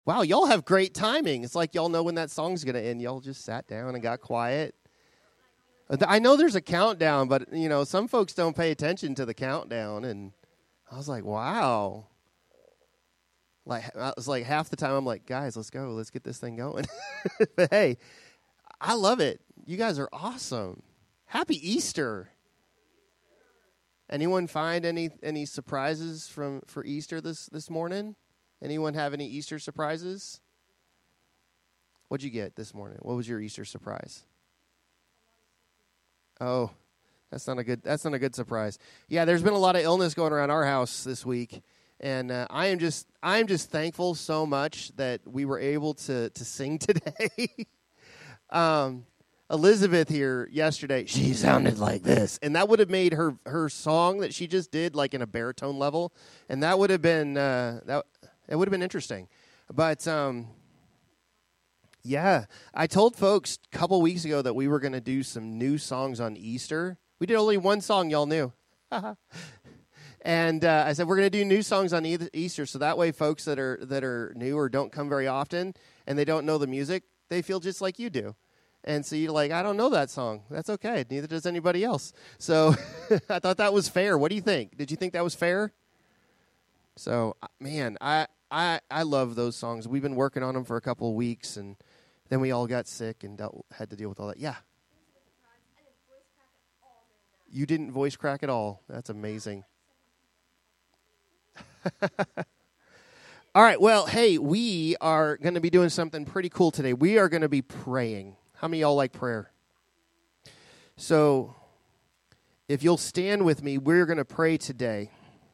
Wow, y'all have great timing. It's like y'all know when that song's going to end. Y'all just sat down and got quiet. I know there's a countdown, but, some folks don't pay attention to the countdown. And I was like, wow. I was like, half the time I'm like, guys, let's go. Let's get this thing going. But, hey, I love it. You guys are awesome. Happy Easter. Anyone find any surprises for Easter this morning? Anyone have any Easter surprises? What'd you get this morning? What was your Easter surprise? Oh, that's not a good surprise. Yeah, there's been a lot of illness going around our house this week, and I am just thankful so much that we were able to sing today. Elizabeth here yesterday, she sounded like this, and that would have made her song that she just did like in a baritone level, and that would have been it would have been interesting. But yeah, I told folks a couple weeks ago that we were going to do some new songs on Easter. We did only one song, y'all knew. And I said we're going to do new songs on Easter, so that way folks that are new or don't come very often and they don't know the music, they feel just like you do. And so you're like, I don't know that song. That's okay. Neither does anybody else. So I thought that was fair. What do you think? Did you think that was fair? So, man, I love those songs. We've been working on them for a couple of weeks, and then we all got sick and had to deal with all that. Yeah. You didn't voice crack at all. That's amazing. All right, well, hey, we are going to be doing something pretty cool today. We are going to be praying. How many of y'all like prayer? So, if you'll stand with me, we're going to pray today.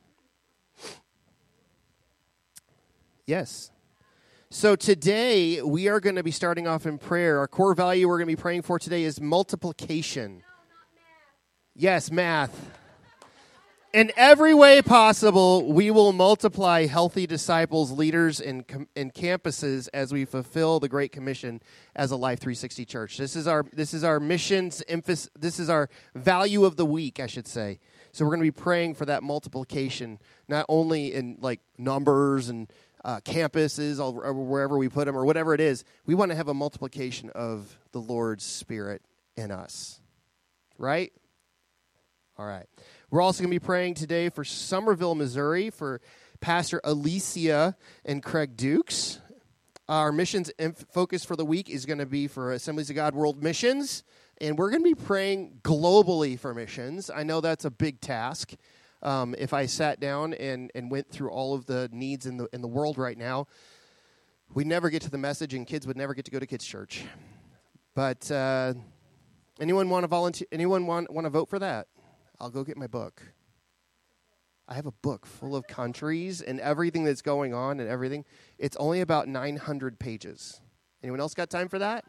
Yes. So today, we are going to be starting off in prayer. Our core value we're going to be praying for today is multiplication. No, not math. Yes, math. In every way possible, we will multiply healthy disciples, leaders, and campuses as we fulfill the Great Commission as a Life 360 church. This is our mission's emphasis. This is our value of the week, I should say. So we're going to be praying for that multiplication, not only in like numbers and campuses or wherever we put them or whatever it is. We want to have a multiplication of the Lord's Spirit in us. Right? All right. We're also going to be praying today for Somerville, Missouri, for Pastor Alicia and Craig Dukes. Our missions focus for the week is going to be for Assemblies of God World Missions, and we're going to be praying globally for missions. I know that's a big task. If I sat down and went through all of the needs in the world right now, we'd never get to the message, and kids would never get to go to kids' church. But anyone want to volunteer? Anyone want to vote for that? I'll go get my book. I have a book full of countries and everything that's going on and everything. It's only about 900 pages. Anyone else got time for that?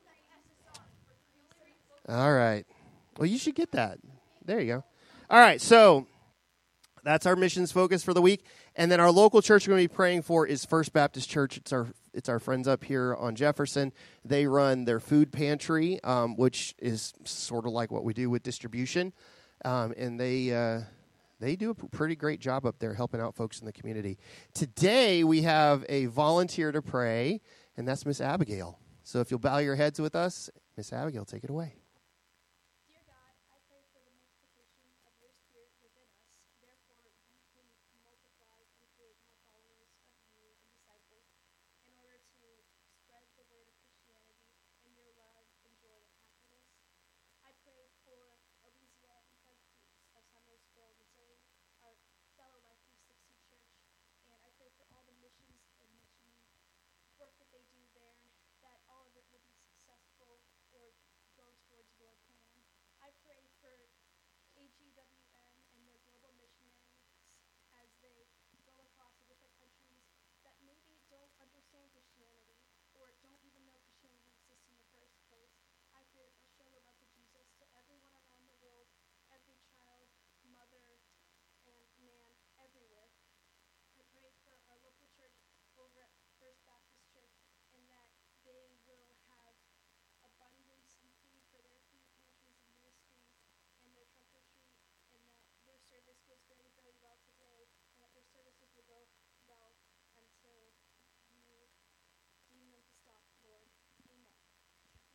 All right. Well, you should get that. There you go. All right, so that's our missions focus for the week. And then our local church we're going to be praying for is First Baptist Church. It's our friends up here on Jefferson. They run their food pantry, which is sort of like what we do with distribution. And they do a pretty great job up there helping out folks in the community. Today, we have a volunteer to pray, and that's Miss Abigail. So if you'll bow your heads with us, Miss Abigail, take it away. Dear God, I pray for the multiplication of your Spirit within us. Therefore, we can multiply and create more followers of you and disciples in order to spread the word of Christianity and your love and joy and happiness. I pray for Alicia and Craig Dukes of Somersville, Missouri, our fellow Life 360 church, and I pray for all the missions and mission work that they do there, that all of it will be successful or go towards your plan. I pray for AGWM and their global missionaries as they go across the different countries that maybe don't understand Christianity or don't even know Christianity exists in the first place. I pray that they'll show the love of Jesus to everyone around the world, every child, mother, and man, everywhere. I pray for our local church over at First Baptist Church and that they will have abundance and food for their food pantries and ministries and their trunk or treat and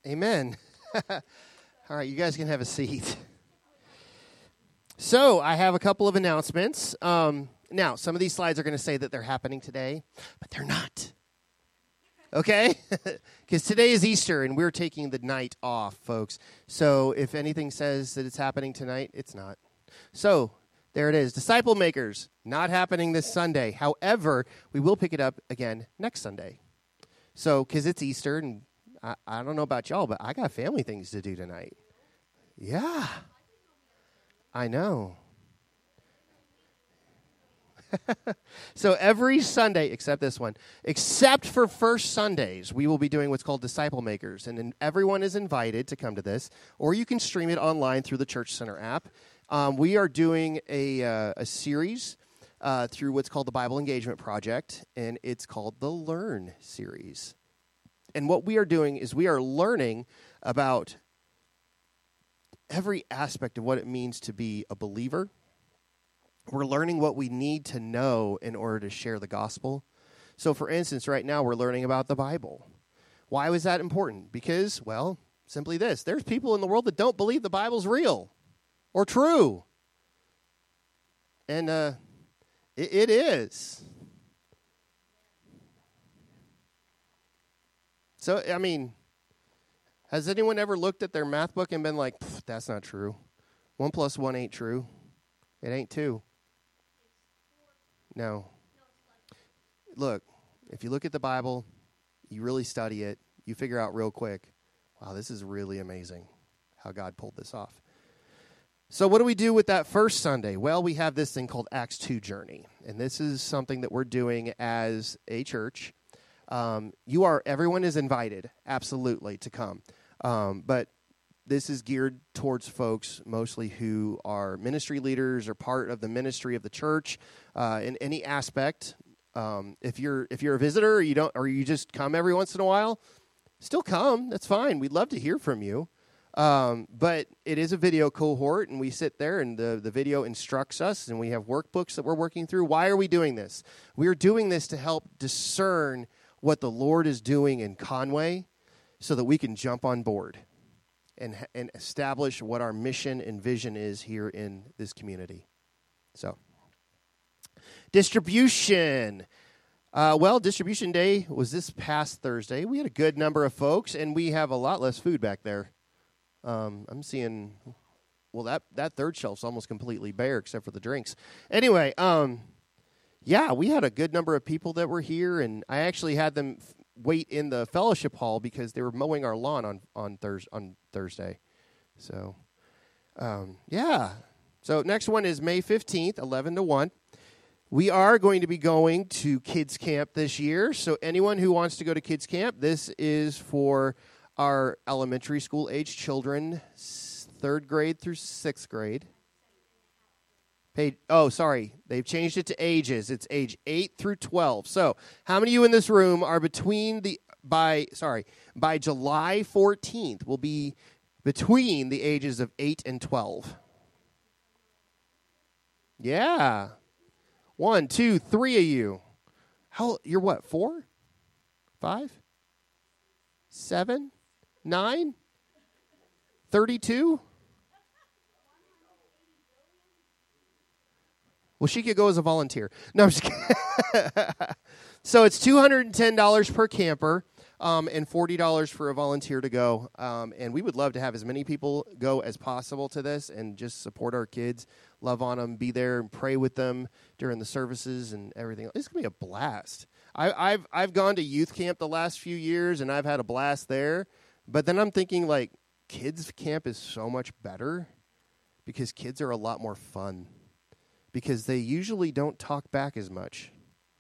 Amen. All right, you guys can have a seat. So I have a couple of announcements. Now, some of these slides are going to say that they're happening today, but they're not. Okay? Because today is Easter, and we're taking the night off, folks. So if anything says that it's happening tonight, it's not. So there it is. Disciple Makers, not happening this Sunday. However, we will pick it up again next Sunday. So, because it's Easter, and I don't know about y'all, but I got family things to do tonight. Yeah. I know. So every Sunday, except this one, except for first Sundays, we will be doing what's called Disciple Makers. And then everyone is invited to come to this, or you can stream it online through the Church Center app. We are doing a series through what's called the Bible Engagement Project, and it's called the Learn series. And what we are doing is we are learning about every aspect of what it means to be a believer. We're learning what we need to know in order to share the gospel. So, for instance, right now we're learning about the Bible. Why was that important? Because, well, simply this. There's people in the world that don't believe the Bible's real or true. And it is. So, I mean, has anyone ever looked at their math book and been like, that's not true. 1 + 1 ain't true. It ain't 2. No. Look, if you look at the Bible, you really study it, you figure out real quick, wow, this is really amazing how God pulled this off. So what do we do with that first Sunday? Well, we have this thing called Acts 2 Journey, and this is something that we're doing as a church. Everyone is invited, absolutely, to come. But this is geared towards folks mostly who are ministry leaders or part of the ministry of the church in any aspect. If you're a visitor or you just come every once in a while, still come. That's fine. We'd love to hear from you. But it is a video cohort, and we sit there, and the video instructs us, and we have workbooks that we're working through. Why are we doing this? We are doing this to help discern what the Lord is doing in Conway so that we can jump on board and establish what our mission and vision is here in this community. So, distribution. Distribution day was this past Thursday. We had a good number of folks, and we have a lot less food back there. I'm seeing, that third shelf's almost completely bare except for the drinks. Anyway, we had a good number of people that were here, and I actually had them wait in the fellowship hall because they were mowing our lawn on Thursday. So, So next one is May 15th, 11 to 1. We are going to be going to kids camp this year. So anyone who wants to go to kids camp, this is for our elementary school age children, 3rd grade through 6th grade. They've changed it to ages. It's age 8 through 12. So, how many of you in this room are by July 14th will be between the ages of 8 and 12? Yeah. 1, 2, 3 of you. You're what, 4? 5? 7? 9? 32? Well, she could go as a volunteer. No, I'm just kidding. So it's $210 per camper and $40 for a volunteer to go. And we would love to have as many people go as possible to this and just support our kids, love on them, be there and pray with them during the services and everything. It's going to be a blast. I've gone to youth camp the last few years, and I've had a blast there. But then I'm thinking, like, kids camp is so much better because kids are a lot more fun. Because they usually don't talk back as much.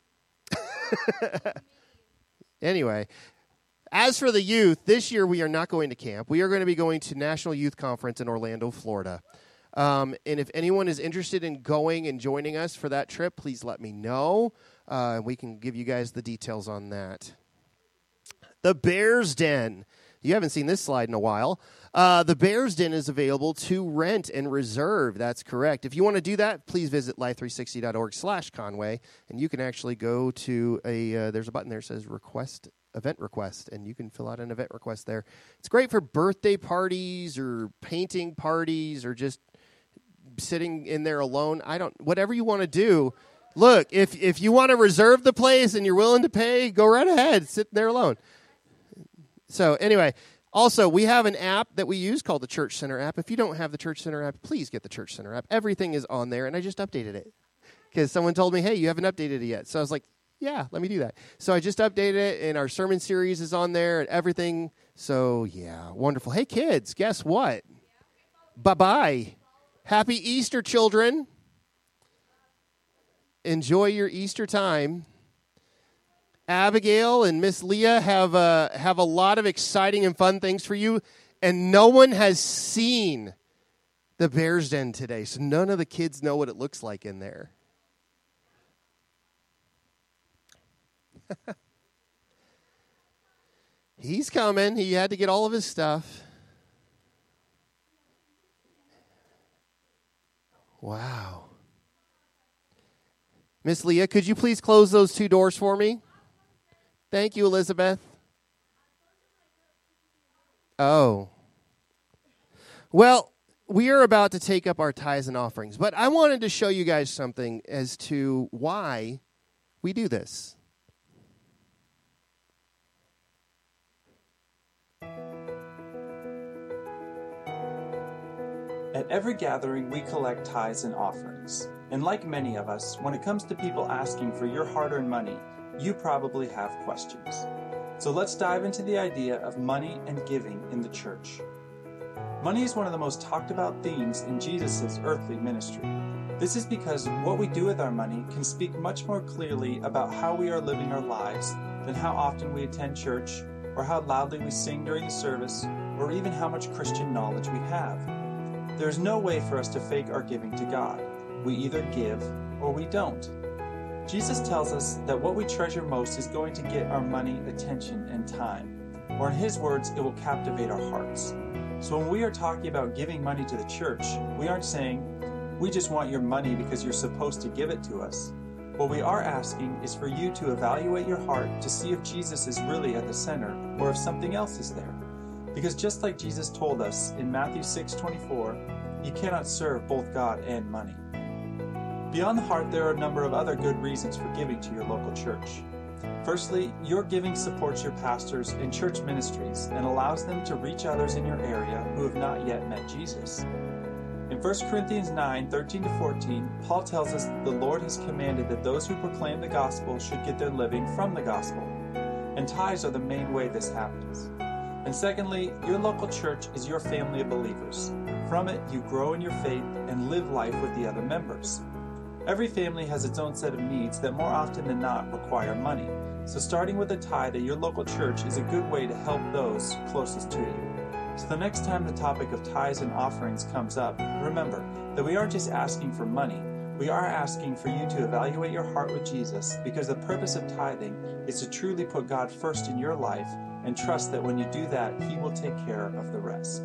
Anyway, as for the youth, this year we are not going to camp. We are going to be going to National Youth Conference in Orlando, Florida. And if anyone is interested in going and joining us for that trip, please let me know. We can give you guys the details on that. The Bears Den. You haven't seen this slide in a while. The Bears Den is available to rent and reserve. That's correct. If you want to do that, please visit life360.org/Conway, and you can actually go to there's a button there that says Request event request, and you can fill out an event request there. It's great for birthday parties or painting parties or just sitting in there alone. Whatever you want to do. Look, if you want to reserve the place and you're willing to pay, go right ahead. Sit there alone. So anyway, also, we have an app that we use called the Church Center app. If you don't have the Church Center app, please get the Church Center app. Everything is on there, and I just updated it because someone told me, hey, you haven't updated it yet. So I was like, yeah, let me do that. So I just updated it, and our sermon series is on there and everything. So, yeah, wonderful. Hey, kids, guess what? Bye-bye. Happy Easter, children. Enjoy your Easter time. Abigail and Miss Leah have a lot of exciting and fun things for you, and no one has seen the Bear's Den today, so none of the kids know what it looks like in there. He's coming. He had to get all of his stuff. Wow. Miss Leah, could you please close those two doors for me? Thank you, Elizabeth. Oh. Well, we are about to take up our tithes and offerings, but I wanted to show you guys something as to why we do this. At every gathering, we collect tithes and offerings. And like many of us, when it comes to people asking for your hard-earned money, you probably have questions. So let's dive into the idea of money and giving in the church. Money is one of the most talked about themes in Jesus' earthly ministry. This is because what we do with our money can speak much more clearly about how we are living our lives than how often we attend church, or how loudly we sing during the service, or even how much Christian knowledge we have. There is no way for us to fake our giving to God. We either give or we don't. Jesus tells us that what we treasure most is going to get our money, attention, and time. Or in his words, it will captivate our hearts. So when we are talking about giving money to the church, we aren't saying, we just want your money because you're supposed to give it to us. What we are asking is for you to evaluate your heart to see if Jesus is really at the center or if something else is there. Because just like Jesus told us in Matthew 6:24, you cannot serve both God and money. Beyond the heart, there are a number of other good reasons for giving to your local church. Firstly, your giving supports your pastors and church ministries and allows them to reach others in your area who have not yet met Jesus. In 1 Corinthians 9:13-14, Paul tells us that the Lord has commanded that those who proclaim the gospel should get their living from the gospel. And tithes are the main way this happens. And secondly, your local church is your family of believers. From it, you grow in your faith and live life with the other members. Every family has its own set of needs that more often than not require money. So starting with a tithe at your local church is a good way to help those closest to you. So the next time the topic of tithes and offerings comes up, remember that we aren't just asking for money. We are asking for you to evaluate your heart with Jesus, because the purpose of tithing is to truly put God first in your life and trust that when you do that, He will take care of the rest.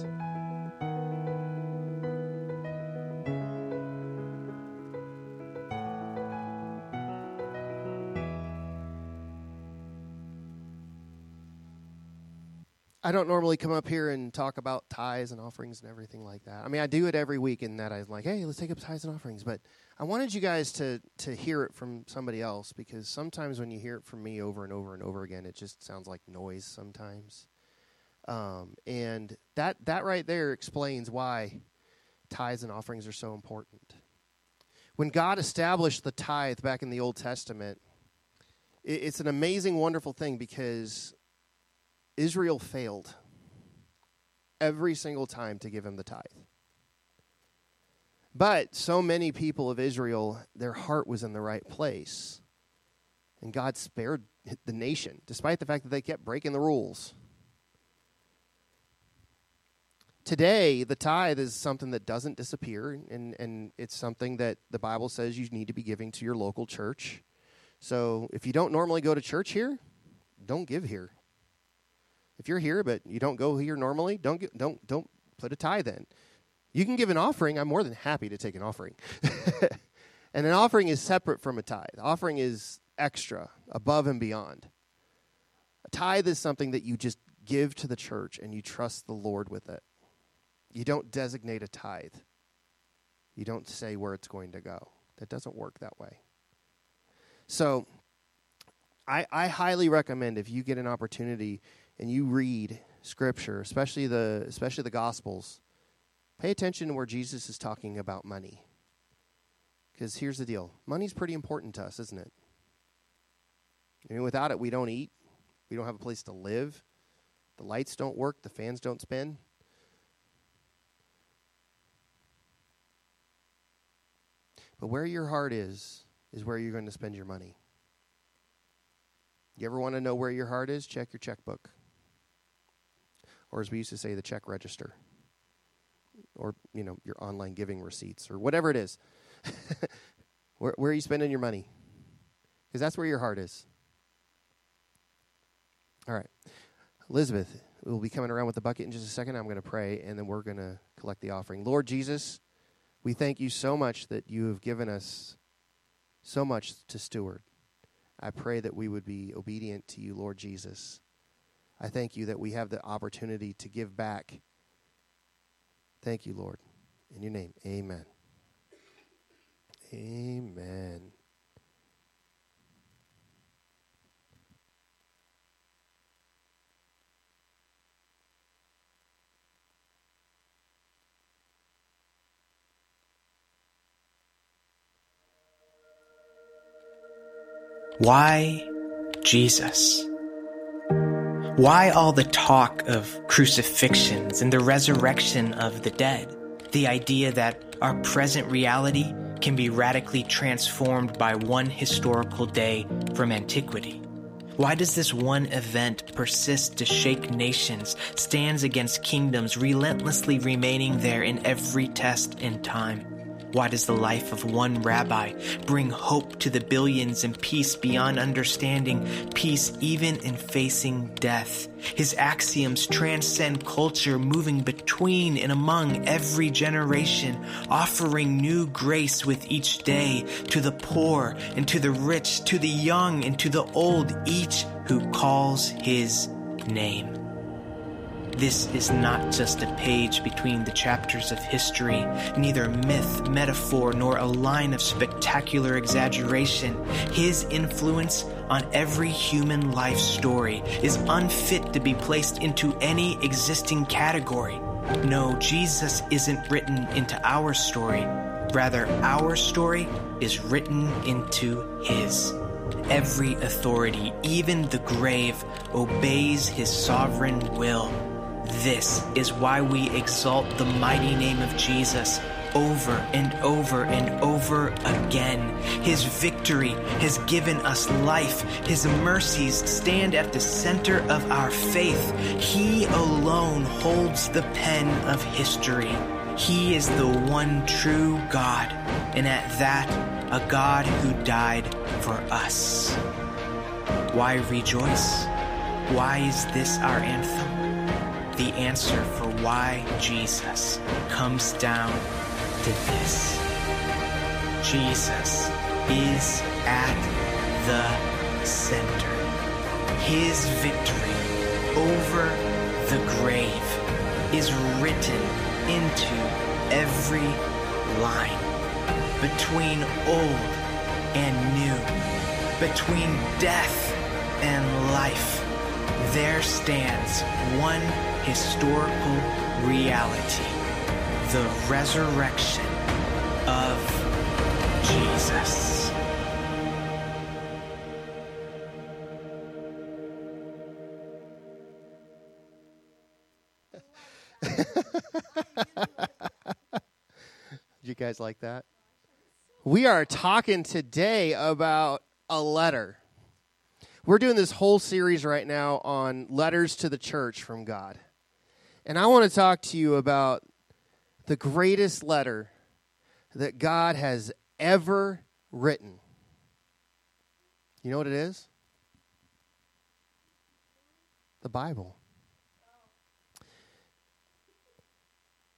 I don't normally come up here and talk about tithes and offerings and everything like that. I mean, I do it every week in that I'm like, hey, let's take up tithes and offerings. But I wanted you guys to hear it from somebody else, because sometimes when you hear it from me over and over and over again, it just sounds like noise sometimes. And that right there explains why tithes and offerings are so important. When God established the tithe back in the Old Testament, it's an amazing, wonderful thing, because Israel failed every single time to give him the tithe. But so many people of Israel, their heart was in the right place. And God spared the nation, despite the fact that they kept breaking the rules. Today, the tithe is something that doesn't disappear, and it's something that the Bible says you need to be giving to your local church. So if you don't normally go to church here, don't give here. If you're here but you don't go here normally, don't put a tithe in. You can give an offering. I'm more than happy to take an offering. And an offering is separate from a tithe. Offering is extra, above and beyond. A tithe is something that you just give to the church and you trust the Lord with it. You don't designate a tithe. You don't say where it's going to go. That doesn't work that way. So I highly recommend if you get an opportunity and you read Scripture, especially the Gospels, pay attention to where Jesus is talking about money. Because here's the deal. Money's pretty important to us, isn't it? I mean, without it, we don't eat. We don't have a place to live. The lights don't work. The fans don't spin. But where your heart is where you're going to spend your money. You ever want to know where your heart is? Check your checkbook. Or as we used to say, the check register. Or, your online giving receipts or whatever it is. Where are you spending your money? Because that's where your heart is. All right. Elizabeth will be coming around with the bucket in just a second. I'm going to pray, and then we're going to collect the offering. Lord Jesus, we thank you so much that you have given us so much to steward. I pray that we would be obedient to you, Lord Jesus. I thank you that we have the opportunity to give back. Thank you, Lord. In your name, amen. Amen. Why Jesus? Why all the talk of crucifixions and the resurrection of the dead? The idea that our present reality can be radically transformed by one historical day from antiquity. Why does this one event persist to shake nations, stands against kingdoms, relentlessly remaining there in every test and time? Why does the life of one rabbi bring hope to the billions and peace beyond understanding, peace even in facing death? His axioms transcend culture, moving between and among every generation, offering new grace with each day to the poor and to the rich, to the young and to the old, each who calls his name. This is not just a page between the chapters of history, neither myth, metaphor, nor a line of spectacular exaggeration. His influence on every human life story is unfit to be placed into any existing category. No, Jesus isn't written into our story. Rather, our story is written into his. Every authority, even the grave, obeys his sovereign will. This is why we exalt the mighty name of Jesus over and over and over again. His victory has given us life. His mercies stand at the center of our faith. He alone holds the pen of history. He is the one true God, and at that, a God who died for us. Why rejoice? Why is this our anthem? The answer for why Jesus comes down to this. Jesus is at the center. His victory over the grave is written into every line. Between old and new, between death and life, there stands one historical reality, the resurrection of Jesus. Did you guys like that? We are talking today about a letter. We're doing this whole series right now on letters to the church from God. And I want to talk to you about the greatest letter that God has ever written. You know what it is? The Bible.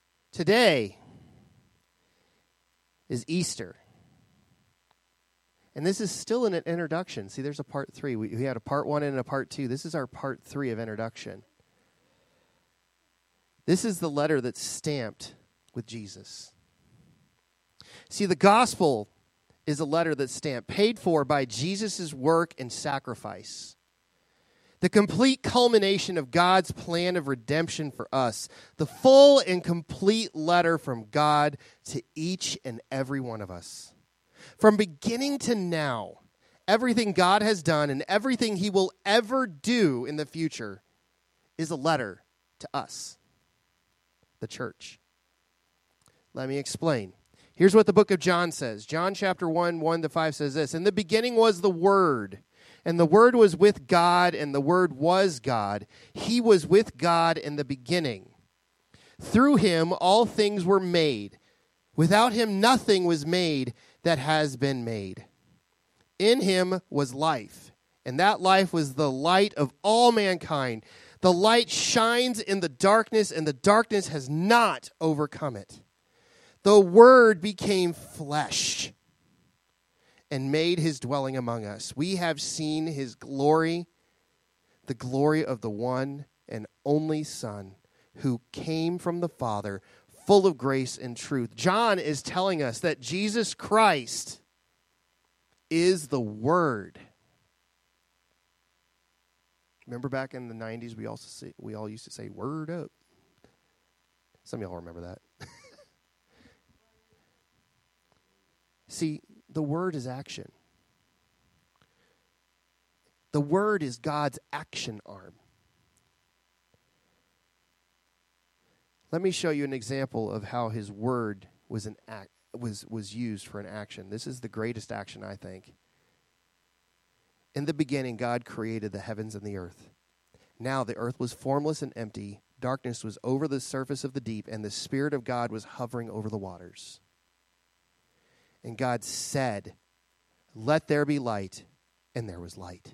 Today is Easter. And this is still an introduction. See, there's a part 3. We had a part 1 and a part 2. This is our part 3 of introduction. This is the letter that's stamped with Jesus. See, the gospel is a letter that's stamped, paid for by Jesus' work and sacrifice. The complete culmination of God's plan of redemption for us. The full and complete letter from God to each and every one of us. From beginning to now, everything God has done and everything he will ever do in the future is a letter to us, the church. Let me explain. Here's what the book of John says. John chapter 1, 1-5 says this. In the beginning was the Word, and the Word was with God, and the Word was God. He was with God in the beginning. Through him all things were made. Without him nothing was made that has been made. In him was life, and that life was the light of all mankind. The light shines in the darkness, and the darkness has not overcome it. The Word became flesh and made his dwelling among us. We have seen his glory, the glory of the one and only Son who came from the Father, full of grace and truth. John is telling us that Jesus Christ is the Word. Remember back in the 90s, we all used to say, "Word up." Some of y'all remember that. See, the Word is action. The Word is God's action arm. Let me show you an example of how his Word was used for an action. This is the greatest action, I think. In the beginning, God created the heavens and the earth. Now the earth was formless and empty. Darkness was over the surface of the deep, and the Spirit of God was hovering over the waters. And God said, "Let there be light," and there was light.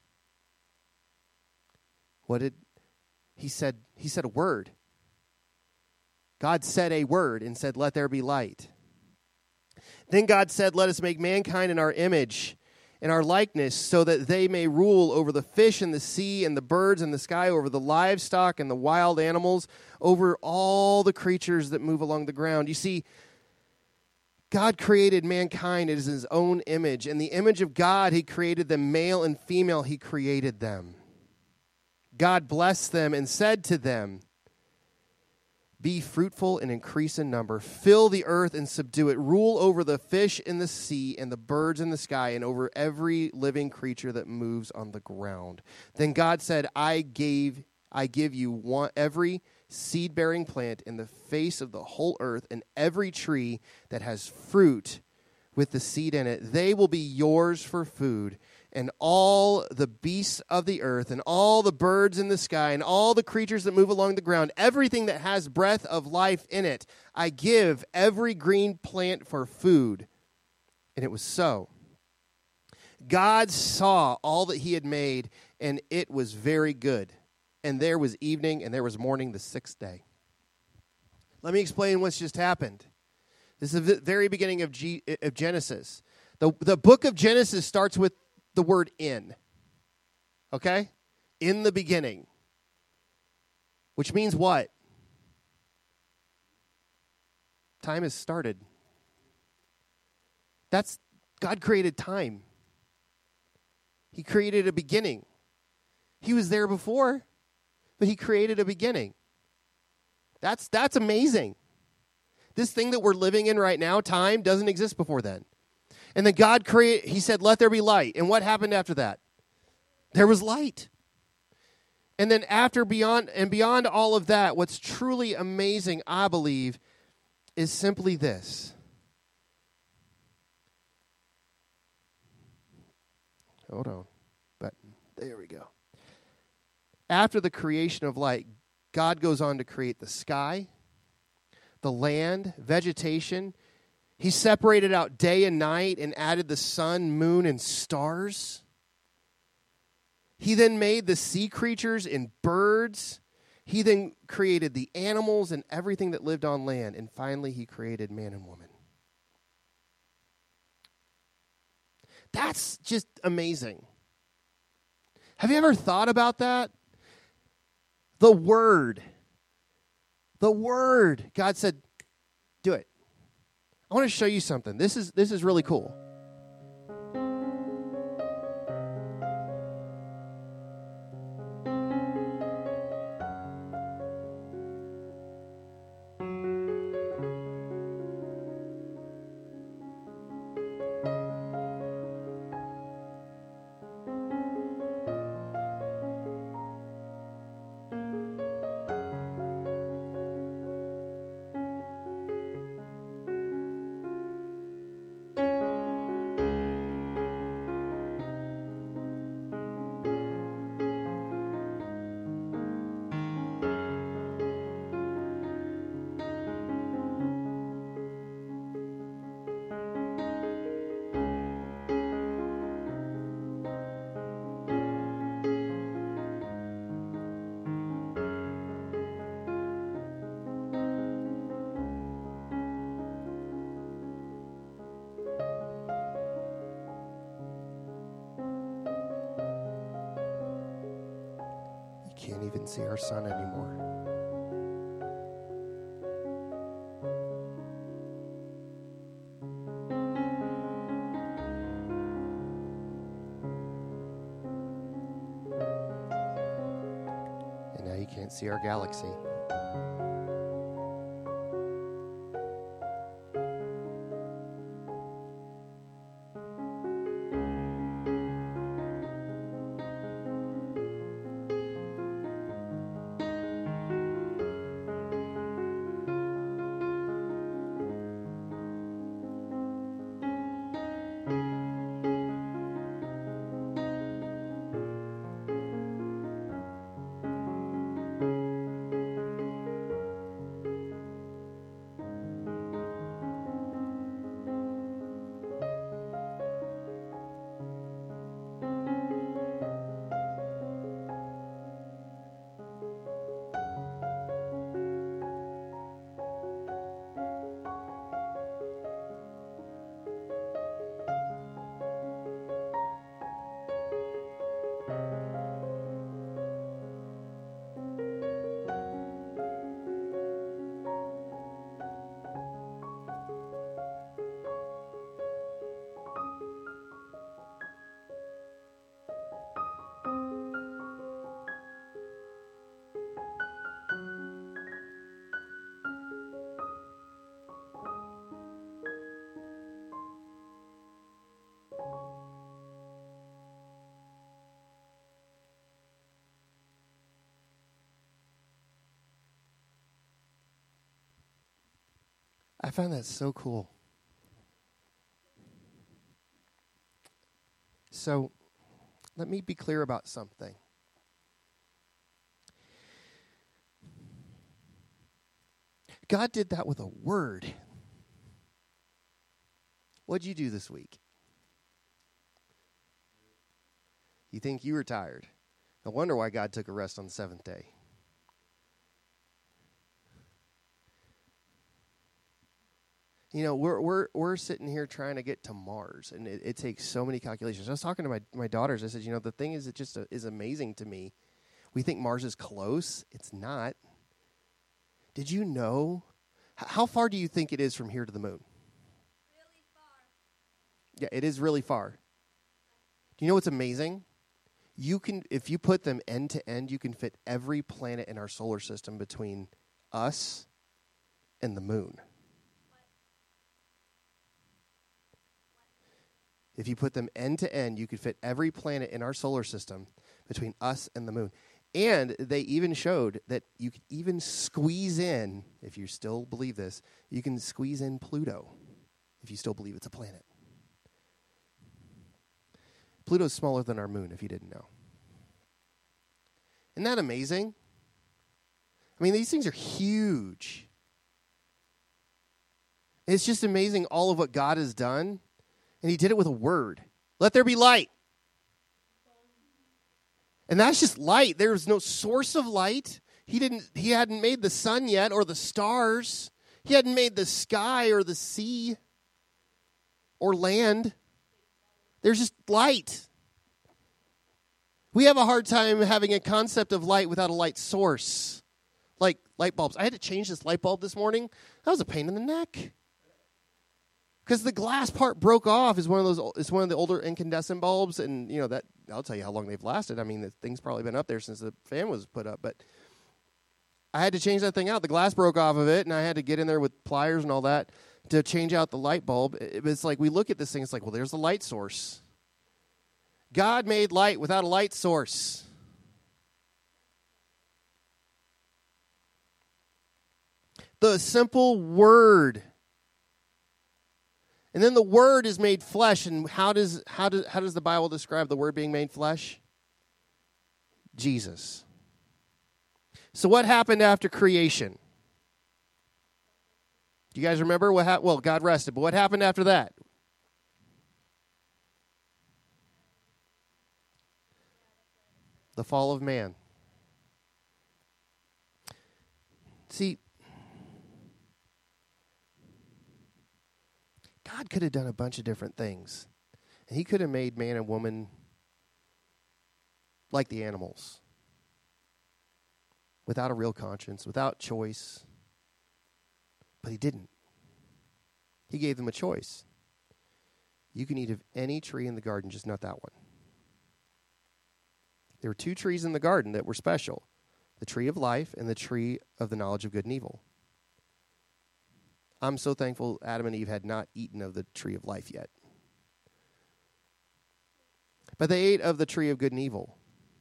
What did he said? He said a word. God said a word and said, "Let there be light." Then God said, "Let us make mankind in our image, in our likeness, so that they may rule over the fish in the sea and the birds in the sky, over the livestock and the wild animals, over all the creatures that move along the ground." You see, God created mankind as his own image. In the image of God, he created them, male and female, he created them. God blessed them and said to them, "Be fruitful and increase in number. Fill the earth and subdue it. Rule over the fish in the sea and the birds in the sky and over every living creature that moves on the ground." Then God said, I give you every seed-bearing plant in the face of the whole earth and every tree that has fruit with the seed in it. They will be yours for food. And all the beasts of the earth and all the birds in the sky and all the creatures that move along the ground, everything that has breath of life in it, I give every green plant for food. And it was so. God saw all that he had made, and it was very good. And there was evening, and there was morning the sixth day. Let me explain what's just happened. This is the very beginning of Genesis. The book of Genesis starts with the word "in." Okay? In the beginning. Which means what? Time has started. God created time. He created a beginning. He was there before, but he created a beginning. That's amazing. This thing that we're living in right now, time, doesn't exist before then. And then God created, he said, "Let there be light." And what happened after that? There was light. And then beyond all of that, what's truly amazing, I believe, is simply this. Hold on. Button. There we go. After the creation of light, God goes on to create the sky, the land, vegetation. He separated out day and night and added the sun, moon, and stars. He then made the sea creatures and birds. He then created the animals and everything that lived on land. And finally, he created man and woman. That's just amazing. Have you ever thought about that? The Word. God said, do it. I want to show you something. This is really cool. Can't even see our sun anymore. And now you can't see our galaxy. I find that so cool. So, let me be clear about something. God did that with a word. What'd you do this week? You think you were tired. No wonder why God took a rest on the seventh day. You know, we're sitting here trying to get to Mars, and it takes so many calculations. I was talking to my daughters. I said, you know, the thing is, it just is amazing to me. We think Mars is close. It's not. Did you know? How far do you think it is from here to the moon? Really far. Yeah, it is really far. Do you know what's amazing? You can, if you put them end to end, you can fit every planet in our solar system between us and the moon. If you put them end to end, you could fit every planet in our solar system between us and the moon. And they even showed that you could even squeeze in, if you still believe this, you can squeeze in Pluto, if you still believe it's a planet. Pluto's smaller than our moon, if you didn't know. Isn't that amazing? I mean, these things are huge. It's just amazing all of what God has done. And he did it with a word. Let there be light. And that's just light. There was no source of light. He hadn't made the sun yet or the stars. He hadn't made the sky or the sea or land. There's just light. We have a hard time having a concept of light without a light source, like light bulbs. I had to change this light bulb this morning. That was a pain in the neck because the glass part broke off. It's one of the older incandescent bulbs, and that I'll tell you how long they've lasted. I mean, the thing's probably been up there since the fan was put up, but I had to change that thing out. The glass broke off of it, and I had to get in there with pliers and all that to change out the light bulb. It's like we look at this thing, it's like, well, there's the light source. God made light without a light source. The simple word. And then the word is made flesh. And how does the Bible describe the word being made flesh? Jesus. So what happened after creation? Do you guys remember what happened? Well, God rested, but what happened after that? The fall of man. See, God could have done a bunch of different things. And he could have made man and woman like the animals. Without a real conscience, without choice. But he didn't. He gave them a choice. You can eat of any tree in the garden, just not that one. There were two trees in the garden that were special. The tree of life and the tree of the knowledge of good and evil. I'm so thankful Adam and Eve had not eaten of the tree of life yet. But they ate of the tree of good and evil.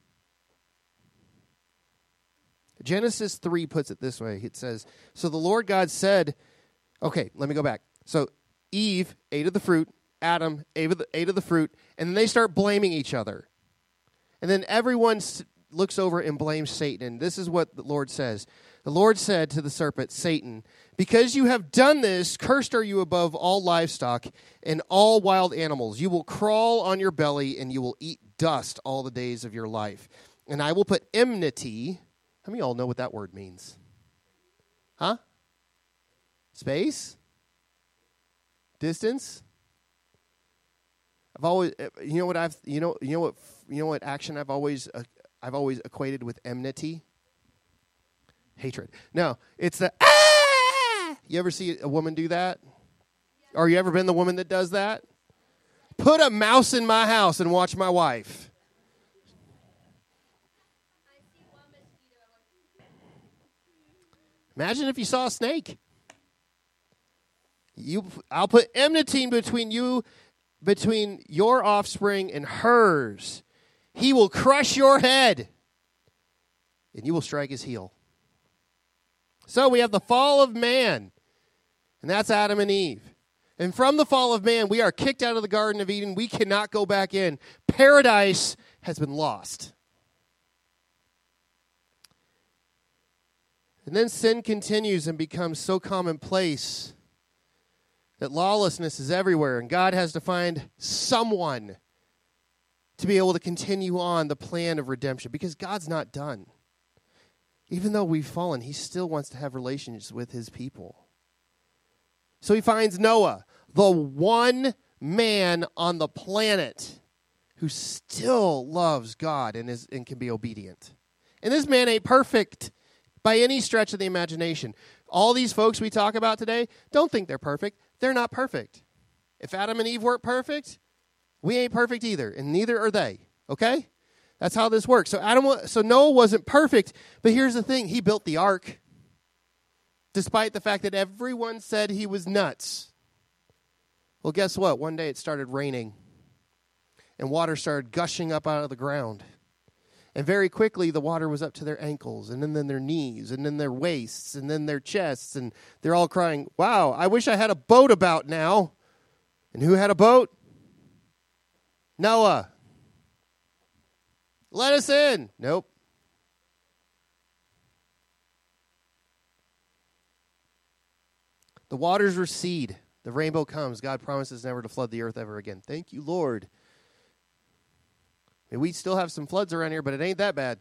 Genesis 3 puts it this way. It says, so the Lord God said, okay, let me go back. So Eve ate of the fruit, Adam ate of the fruit, and then they start blaming each other. And then everyone looks over and blames Satan. And this is what the Lord says. The Lord said to the serpent, Satan, because you have done this, cursed are you above all livestock and all wild animals. You will crawl on your belly and you will eat dust all the days of your life. And I will put enmity. How many of y'all know what that word means? Huh? Space? Distance? I've always, what action I've always equated with enmity? Hatred. No, it's the You ever see a woman do that? Or you ever been the woman that does that? Put a mouse in my house and watch my wife. Imagine if you saw a snake. I'll put enmity between your offspring and hers. He will crush your head, and you will strike his heel. So we have the fall of man, and that's Adam and Eve. And from the fall of man, we are kicked out of the Garden of Eden. We cannot go back in. Paradise has been lost. And then sin continues and becomes so commonplace that lawlessness is everywhere, and God has to find someone to be able to continue on the plan of redemption, because God's not done. Even though we've fallen, he still wants to have relations with his people. So he finds Noah, the one man on the planet who still loves God and can be obedient. And this man ain't perfect by any stretch of the imagination. All these folks we talk about today, don't think they're perfect. They're not perfect. If Adam and Eve weren't perfect, we ain't perfect either, and neither are they, okay? That's how this works. So Noah wasn't perfect, but here's the thing. He built the ark, despite the fact that everyone said he was nuts. Well, guess what? One day it started raining, and water started gushing up out of the ground. And very quickly, the water was up to their ankles, and then their knees, and then their waists, and then their chests, and they're all crying, wow, I wish I had a boat about now. And who had a boat? Noah. Let us in. Nope. The waters recede. The rainbow comes. God promises never to flood the earth ever again. Thank you, Lord. I mean, we still have some floods around here, but it ain't that bad.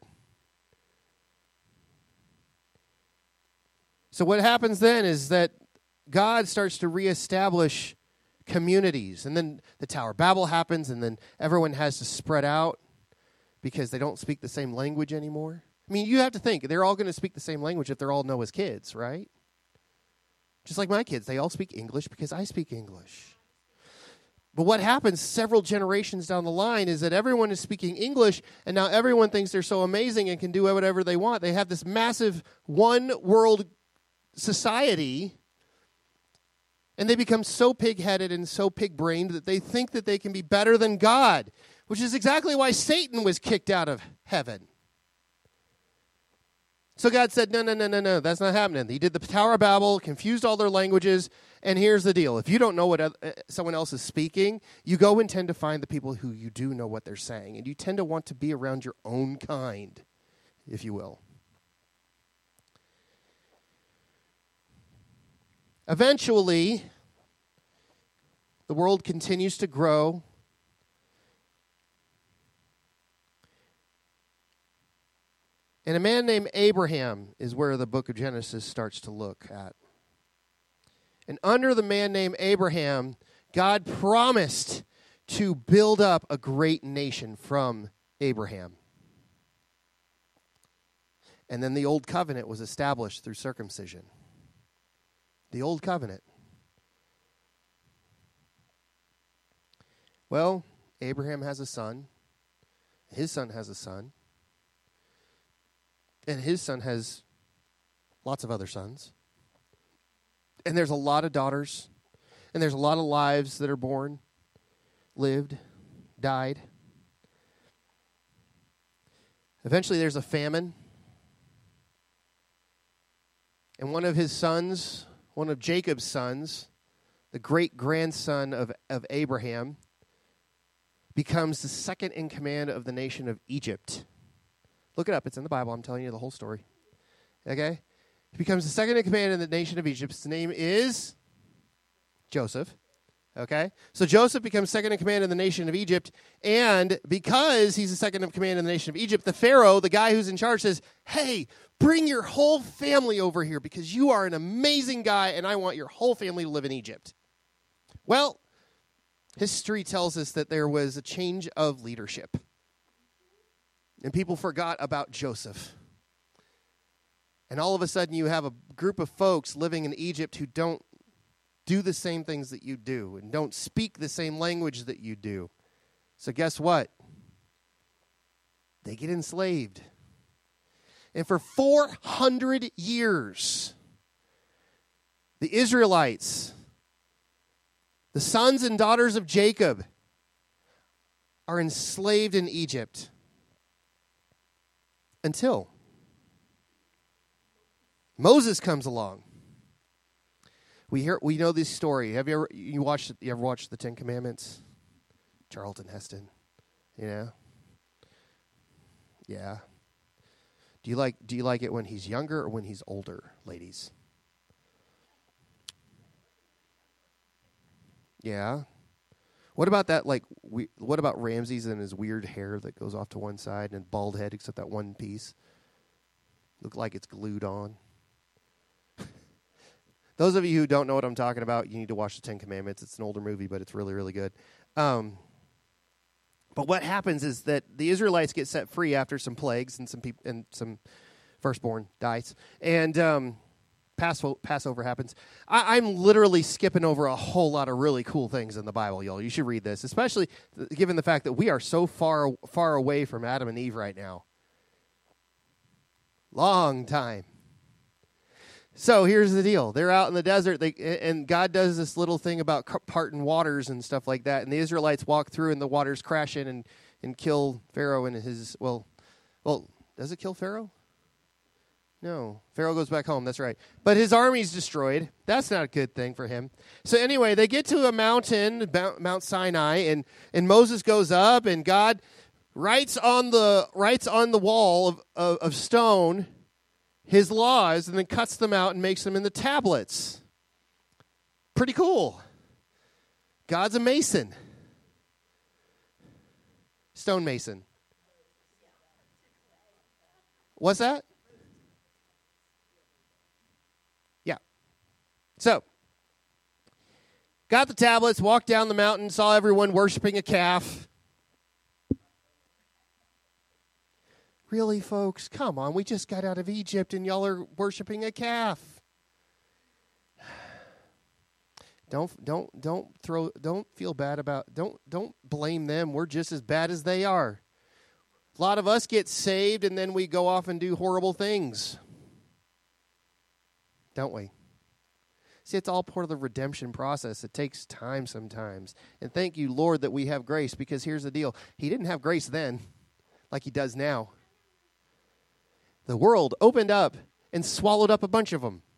So what happens then is that God starts to reestablish communities. And then the Tower of Babel happens, and then everyone has to spread out because they don't speak the same language anymore. I mean, you have to think, they're all going to speak the same language if they're all Noah's kids, right? Just like my kids, they all speak English because I speak English. But what happens several generations down the line is that everyone is speaking English, and now everyone thinks they're so amazing and can do whatever they want. They have this massive one-world society, and they become so pig-headed and so pig-brained that they think that they can be better than God, which is exactly why Satan was kicked out of heaven. So God said, no, that's not happening. He did the Tower of Babel, confused all their languages, and here's the deal. If you don't know what someone else is speaking, you go and tend to find the people who you do know what they're saying, and you tend to want to be around your own kind, if you will. Eventually, the world continues to grow. And a man named Abraham is where the book of Genesis starts to look at. And under the man named Abraham, God promised to build up a great nation from Abraham. And then the old covenant was established through circumcision. The old covenant. Well, Abraham has a son. His son has a son. And his son has lots of other sons. And there's a lot of daughters. And there's a lot of lives that are born, lived, died. Eventually there's a famine. And one of his sons, one of Jacob's sons, the great-grandson of Abraham, becomes the second in command of the nation of Egypt. Look it up. It's in the Bible. I'm telling you the whole story. Okay? He becomes the second in command in the nation of Egypt. His name is Joseph. Okay? So Joseph becomes second in command in the nation of Egypt. And because he's the second in command in the nation of Egypt, the Pharaoh, the guy who's in charge, says, hey, bring your whole family over here because you are an amazing guy and I want your whole family to live in Egypt. Well, history tells us that there was a change of leadership. And people forgot about Joseph. And all of a sudden you have a group of folks living in Egypt who don't do the same things that you do and don't speak the same language that you do. So guess what? They get enslaved. And for 400 years, the Israelites, the sons and daughters of Jacob, are enslaved in Egypt. Until Moses comes along. We know this story. Have you ever watched the Ten Commandments? Charlton Heston. Yeah. Do you like it when he's younger or when he's older, ladies? Yeah. What about that? What about Ramses and his weird hair that goes off to one side and bald head, except that one piece? Look like it's glued on. Those of you who don't know what I'm talking about, you need to watch the Ten Commandments. It's an older movie, but it's really, really good. But what happens is that the Israelites get set free after some plagues and some firstborn dies, and Passover happens. I'm literally skipping over a whole lot of really cool things in the Bible, y'all. You should read this, especially given the fact that we are so far away from Adam and Eve right now. Long time. So here's the deal. They're out in the desert, and God does this little thing about parting waters and stuff like that, and the Israelites walk through, and the waters crash in and kill Pharaoh and his, well, does it kill Pharaoh? No. Pharaoh goes back home, that's right. But his army's destroyed. That's not a good thing for him. So anyway, they get to a mountain, Mount Sinai, and Moses goes up, and God writes on the wall of stone his laws and then cuts them out and makes them into tablets. Pretty cool. God's a mason. Stonemason. What's that? Yeah. So, got the tablets, walked down the mountain, saw everyone worshiping a calf. Really, folks? Come on, we just got out of Egypt and y'all are worshiping a calf. Don't feel bad about, don't blame them. We're just as bad as they are. A lot of us get saved and then we go off and do horrible things. Don't we? See, it's all part of the redemption process. It takes time sometimes. And thank you, Lord, that we have grace, because here's the deal. He didn't have grace then like he does now. The world opened up and swallowed up a bunch of them.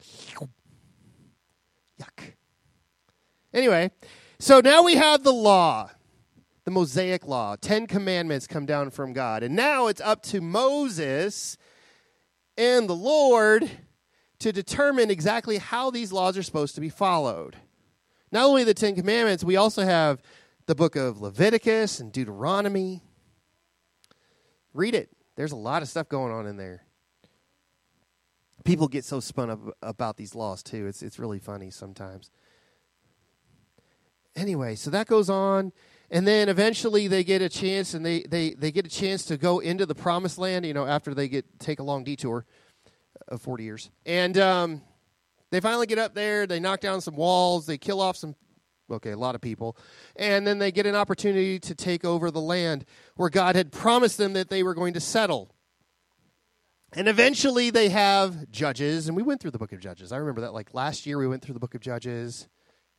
Yuck. Anyway, so now we have the law, the Mosaic law. 10 commandments come down from God. And now it's up to Moses and the Lord to determine exactly how these laws are supposed to be followed. Not only the 10 commandments, we also have the book of Leviticus and Deuteronomy. Read it. There's a lot of stuff going on in there. People get so spun up about these laws, too. It's really funny sometimes. Anyway, so that goes on, and then eventually they get a chance, and they get a chance to go into the promised land, after they take a long detour of 40 years. And they finally get up there, they knock down some walls, they kill off a lot of people, and then they get an opportunity to take over the land where God had promised them that they were going to settle. And eventually they have judges, and we went through the book of Judges. I remember that, like last year we went through the book of Judges.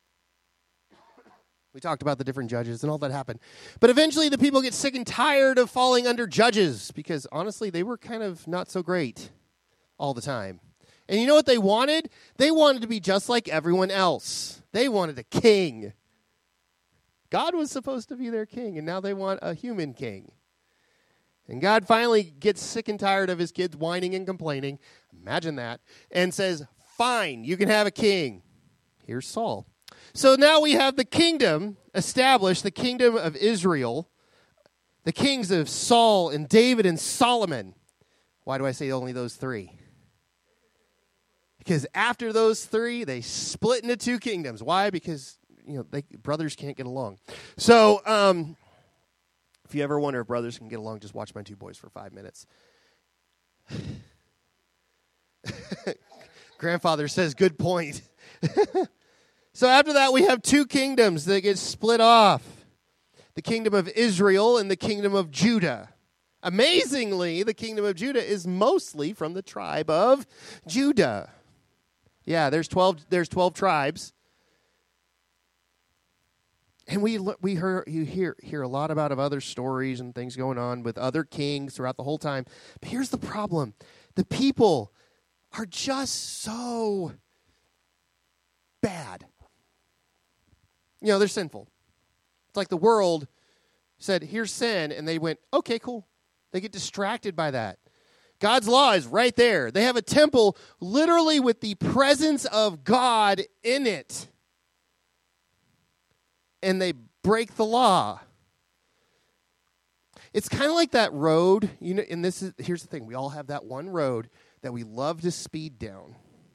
We talked about the different judges and all that happened. But eventually the people get sick and tired of falling under judges because, honestly, they were kind of not so great all the time. And you know what they wanted? They wanted to be just like everyone else. They wanted a king. God was supposed to be their king, and now they want a human king. And God finally gets sick and tired of his kids whining and complaining. Imagine that. And says, fine, you can have a king. Here's Saul. So now we have the kingdom established, the kingdom of Israel, the kings of Saul and David and Solomon. Why do I say only those three? Because after those three, they split into two kingdoms. Why? Because, brothers can't get along. So, if you ever wonder if brothers can get along, just watch my two boys for 5 minutes. Grandfather says, good point. So after that, we have two kingdoms that get split off. The kingdom of Israel and the kingdom of Judah. Amazingly, the kingdom of Judah is mostly from the tribe of Judah. Yeah, there's 12 tribes. And you hear a lot about of other stories and things going on with other kings throughout the whole time. But here's the problem. The people are just so bad. They're sinful. It's like the world said, here's sin, and they went, okay, cool. They get distracted by that. God's law is right there. They have a temple literally with the presence of God in it. And they break the law. It's kind of like that road, and here's the thing. We all have that one road that we love to speed down.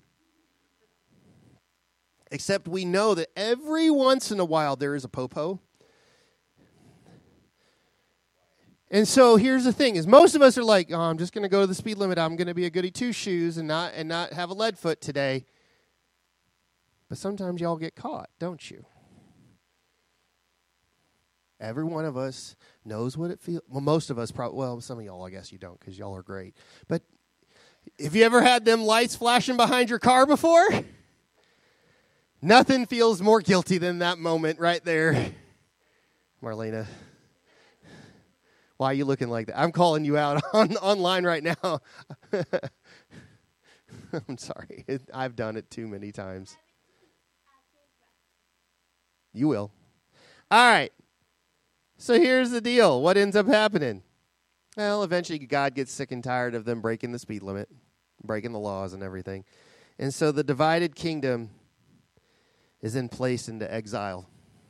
Except we know that every once in a while there is a popo. And so here's the thing, is most of us are like, I'm just going to go to the speed limit. I'm going to be a goody two-shoes and not have a lead foot today. But sometimes y'all get caught, don't you? Every one of us knows what it feels. Well, most of us probably, some of y'all, I guess you don't because y'all are great. But have you ever had them lights flashing behind your car before? Nothing feels more guilty than that moment right there. Marlena, why are you looking like that? I'm calling you out online right now. I'm sorry. I've done it too many times. You will. All right. So here's the deal. What ends up happening? Well, eventually God gets sick and tired of them breaking the speed limit, breaking the laws and everything. And so the divided kingdom is then placed into exile.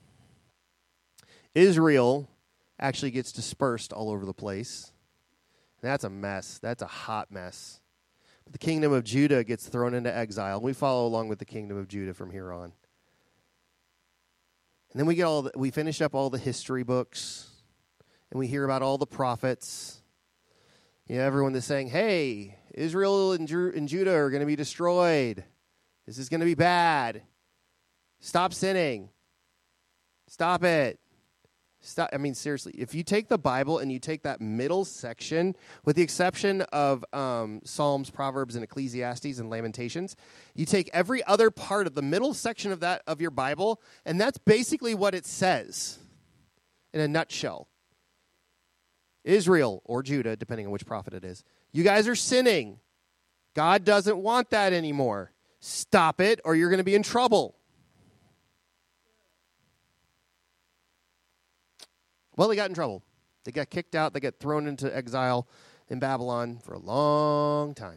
Israel actually gets dispersed all over the place. That's a mess. That's a hot mess. But the kingdom of Judah gets thrown into exile. We follow along with the kingdom of Judah from here on. And then we finish up all the history books, and we hear about all the prophets. You know, everyone that's saying, hey, Israel and Judah are going to be destroyed. This is going to be bad. Stop sinning. Stop it. Stop. I mean, seriously, if you take the Bible and you take that middle section, with the exception of Psalms, Proverbs, and Ecclesiastes and Lamentations, you take every other part of the middle section of that of your Bible, and that's basically what it says in a nutshell. Israel or Judah, depending on which prophet it is, you guys are sinning. God doesn't want that anymore. Stop it, or you're going to be in trouble. Well, they got in trouble. They got kicked out. They got thrown into exile in Babylon for a long time.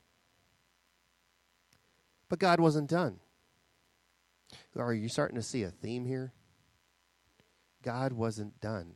But God wasn't done. Are you starting to see a theme here? God wasn't done.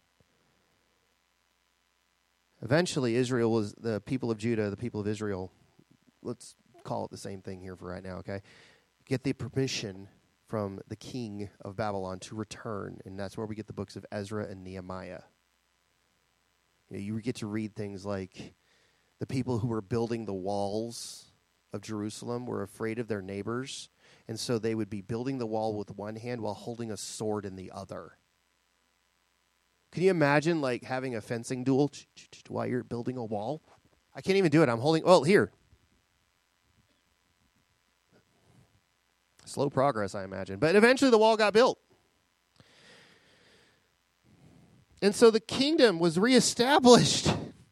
Eventually, Israel was the people of Judah, the people of Israel. Let's call it the same thing here for right now, okay? Get the permission from the king of Babylon to return, and that's where we get the books of Ezra and Nehemiah. You know, you get to read things like the people who were building the walls of Jerusalem were afraid of their neighbors, and so they would be building the wall with one hand while holding a sword in the other. Can you imagine, like, having a fencing duel while you're building a wall? I can't even do it. I'm holding, here. Slow progress, I imagine. But eventually the wall got built. And so the kingdom was reestablished.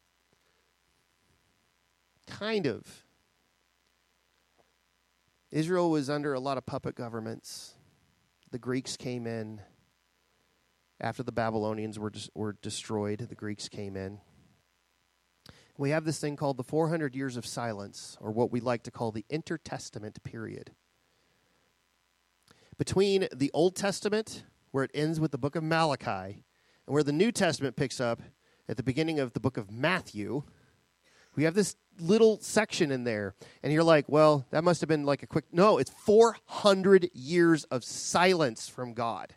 Kind of. Israel was under a lot of puppet governments. The Greeks came in. After the Babylonians were destroyed, the Greeks came in. We have this thing called the 400 years of silence, or what we like to call the intertestament period. Between the Old Testament, where it ends with the book of Malachi, and where the New Testament picks up at the beginning of the book of Matthew, we have this little section in there. And you're like, well, that must have been like a quick... No, it's 400 years of silence from God.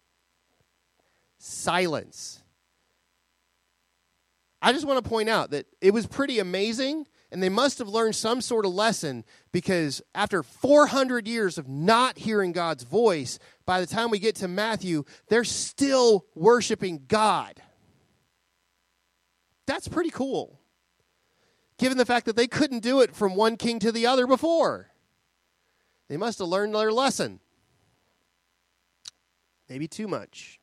Silence. I just want to point out that it was pretty amazing, and they must have learned some sort of lesson, because after 400 years of not hearing God's voice, by the time we get to Matthew, they're still worshiping God. That's pretty cool, given the fact that they couldn't do it from one king to the other before. They must have learned their lesson. Maybe too much.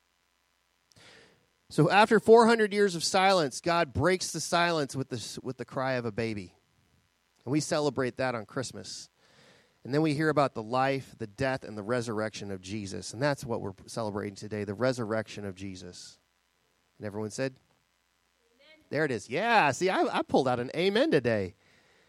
So after 400 years of silence, God breaks the silence with the cry of a baby. And we celebrate that on Christmas. And then we hear about the life, the death, and the resurrection of Jesus. And that's what we're celebrating today, the resurrection of Jesus. And everyone said? Amen. There it is. Yeah, see, I pulled out an amen today.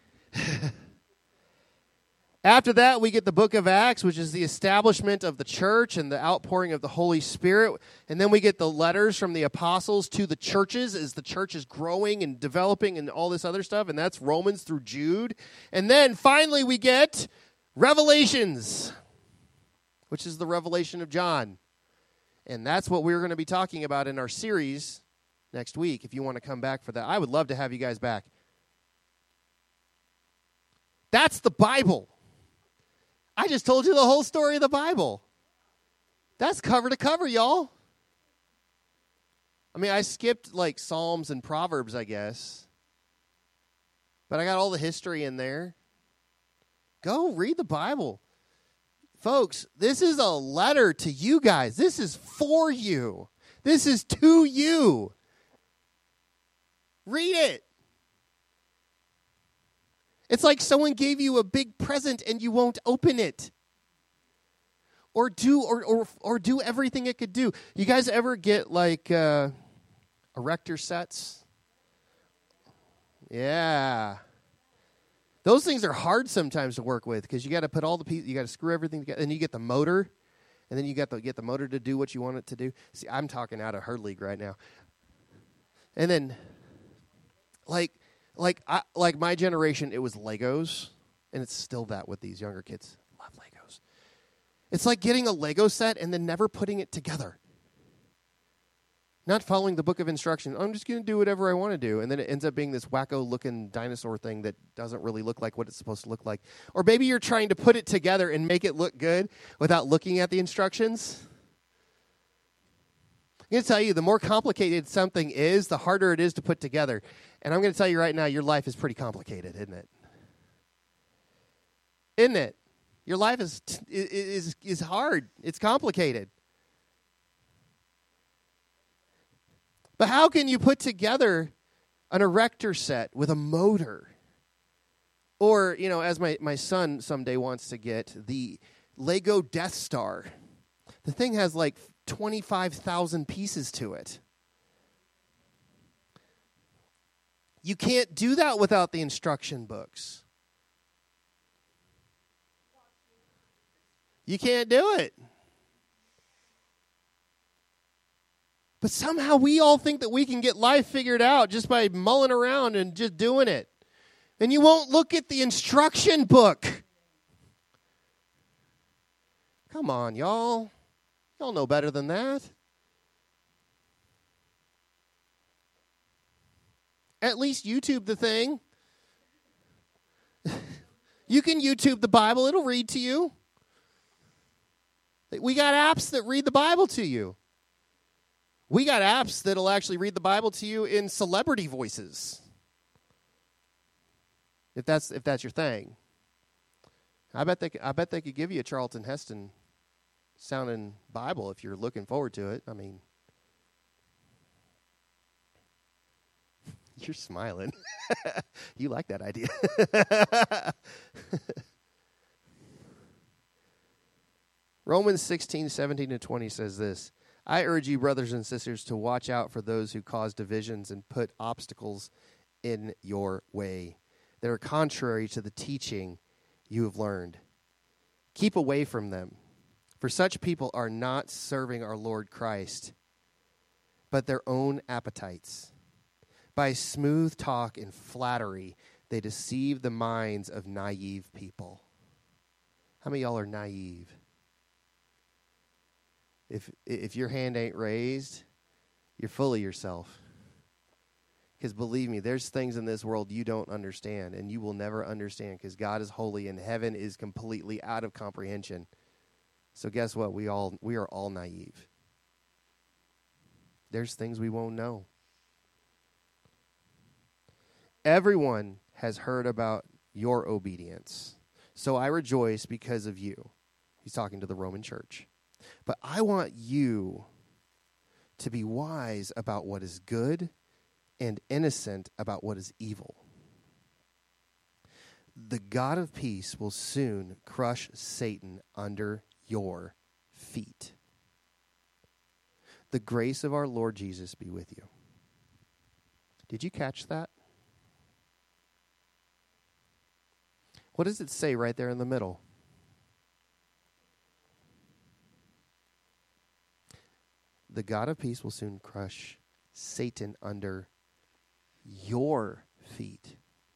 After that, we get the book of Acts, which is the establishment of the church and the outpouring of the Holy Spirit. And then we get the letters from the apostles to the churches as the church is growing and developing and all this other stuff. And that's Romans through Jude. And then finally we get Revelations, which is the revelation of John. And that's what we're going to be talking about in our series next week. If you want to come back for that, I would love to have you guys back. That's the Bible. I just told you the whole story of the Bible. That's cover to cover, y'all. I mean, I skipped like Psalms and Proverbs, I guess. But I got all the history in there. Go read the Bible. Folks, this is a letter to you guys. This is for you. This is to you. Read it. It's like someone gave you a big present and you won't open it. Or do everything it could do. You guys ever get like erector sets? Yeah. Those things are hard sometimes to work with because you got to put all the pieces, you got to screw everything together, and you get the motor, and then you got to get the motor to do what you want it to do. See, I'm talking out of her league right now. And then, like my generation, it was Legos, and it's still that with these younger kids. Love Legos. It's like getting a Lego set and then never putting it together. Not following the book of instructions. I'm just going to do whatever I want to do. And then it ends up being this wacko-looking dinosaur thing that doesn't really look like what it's supposed to look like. Or maybe you're trying to put it together and make it look good without looking at the instructions. I'm going to tell you, the more complicated something is, the harder it is to put together. And I'm going to tell you right now, your life is pretty complicated, isn't it? Isn't it? Your life is hard. It's complicated. But how can you put together an erector set with a motor? Or, as my son someday wants to get, the Lego Death Star. The thing has like 25,000 pieces to it. You can't do that without the instruction books. You can't do it. But somehow we all think that we can get life figured out just by mulling around and just doing it. And you won't look at the instruction book. Come on, y'all. Y'all know better than that. At least YouTube the thing. You can YouTube the Bible. It'll read to you. We got apps that read the Bible to you. We got apps that'll actually read the Bible to you in celebrity voices. If that's your thing. I bet they could give you a Charlton Heston sounding Bible if you're looking forward to it. I mean, you're smiling. You like that idea. Romans 16:17-20 says this. I urge you, brothers and sisters, to watch out for those who cause divisions and put obstacles in your way that are contrary to the teaching you have learned. Keep away from them, for such people are not serving our Lord Christ, but their own appetites. By smooth talk and flattery, they deceive the minds of naive people. How many of y'all are naive? If your hand ain't raised, you're full of yourself. Because believe me, there's things in this world you don't understand, and you will never understand because God is holy and heaven is completely out of comprehension. So guess what? We are all naive. There's things we won't know. Everyone has heard about your obedience, so I rejoice because of you. He's talking to the Roman church. But I want you to be wise about what is good and innocent about what is evil. The God of peace will soon crush Satan under your feet. The grace of our Lord Jesus be with you. Did you catch that? What does it say right there in the middle? The God of peace will soon crush Satan under your feet.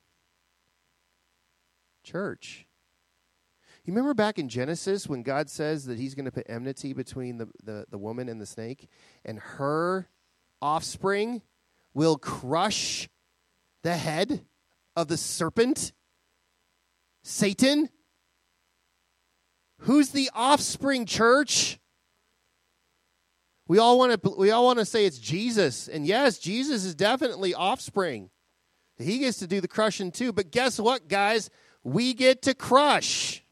Church, you remember back in Genesis when God says that he's going to put enmity between the woman and the snake, and her offspring will crush the head of the serpent, Satan? Who's the offspring, church? We all want to say it's Jesus. And yes, Jesus is definitely offspring. He gets to do the crushing too. But guess what, guys? We get to crush.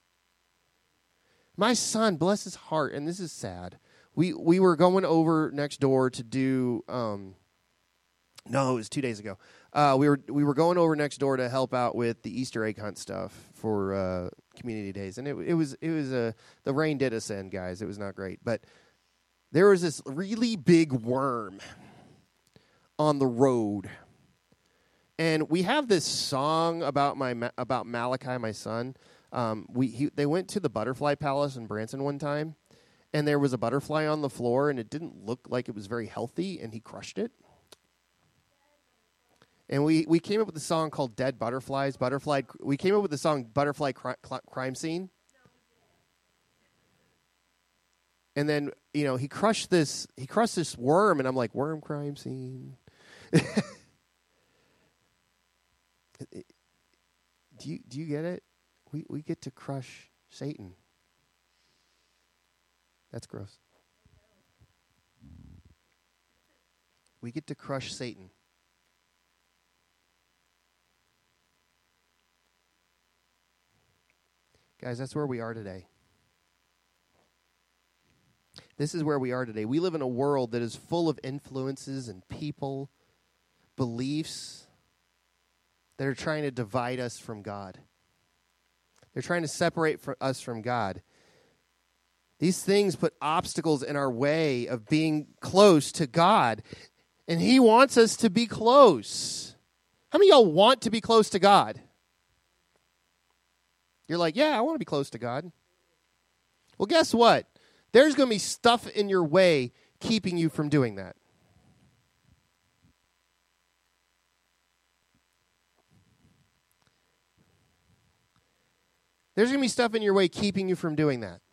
My son, bless his heart, and this is sad. We were going over next door to do no, it was 2 days ago. We were going over next door to help out with the Easter egg hunt stuff for community days. And it was the rain did us in, guys. It was not great. But there was this really big worm on the road. And we have this song about Malachi, my son. They went to the Butterfly Palace in Branson one time, and there was a butterfly on the floor, and it didn't look like it was very healthy, and he crushed it. And we came up with a song called Dead Butterflies. We came up with the song Butterfly Crime Scene. And then, he crushed this worm, and I'm like, worm crime scene. Do you get it? We get to crush Satan. That's gross. We get to crush Satan. Guys, that's where we are today. This is where we are today. We live in a world that is full of influences and people, beliefs that are trying to divide us from God. They're trying to separate us from God. These things put obstacles in our way of being close to God. And He wants us to be close. How many of y'all want to be close to God? You're like, yeah, I want to be close to God. Well, guess what? There's going to be stuff in your way keeping you from doing that. There's going to be stuff in your way keeping you from doing that.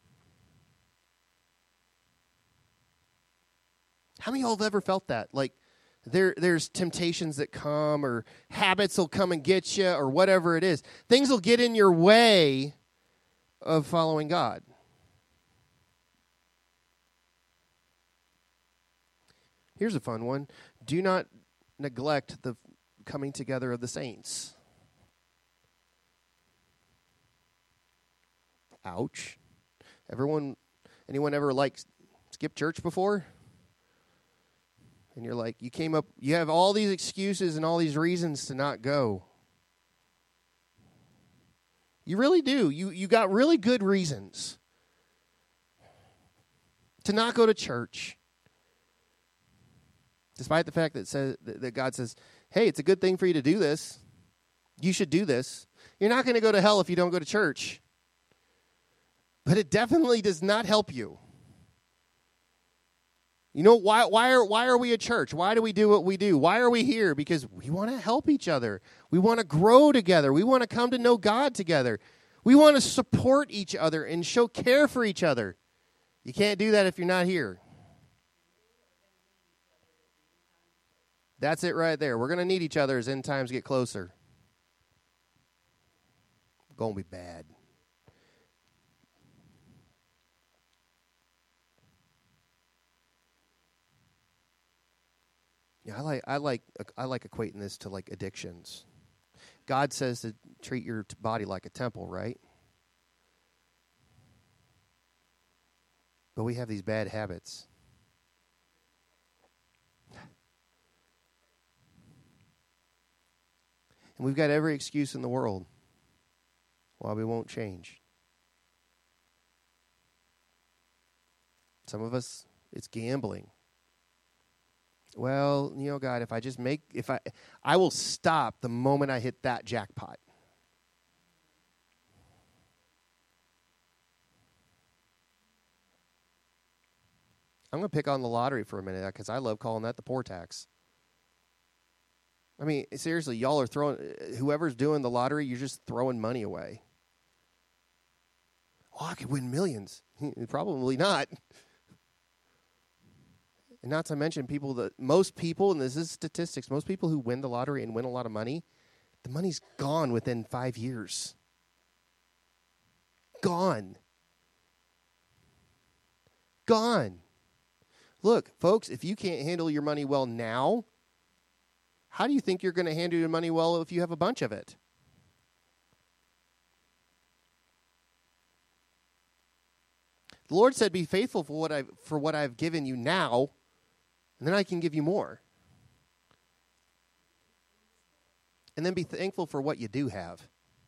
How many of y'all have ever felt that? Like, there's temptations that come, or habits will come and get you, or whatever it is. Things will get in your way of following God. Here's a fun one. Do not neglect the coming together of the saints. Ouch. Anyone ever skip church before? And you're like, you have all these excuses and all these reasons to not go. You really do. You got really good reasons to not go to church. Despite the fact that God says, hey, it's a good thing for you to do this. You should do this. You're not going to go to hell if you don't go to church. But it definitely does not help you. You know, why are we a church? Why do we do what we do? Why are we here? Because we want to help each other. We want to grow together. We want to come to know God together. We want to support each other and show care for each other. You can't do that if you're not here. That's it right there. We're going to need each other as end times get closer. Going to be bad. Yeah, I like equating this to like addictions. God says to treat your body like a temple, right? But we have these bad habits. And we've got every excuse in the world why we won't change. Some of us, it's gambling. Well, God, I will stop the moment I hit that jackpot. I'm going to pick on the lottery for a minute because I love calling that the poor tax. I mean, seriously, y'all are whoever's doing the lottery, you're just throwing money away. Oh, I could win millions. Probably not. And not to mention most people, and this is statistics, most people who win the lottery and win a lot of money, the money's gone within 5 years. Gone. Look, folks, if you can't handle your money well now, how do you think you're going to handle your money well if you have a bunch of it? The Lord said, be faithful for what I've given you now, and then I can give you more. And then be thankful for what you do have.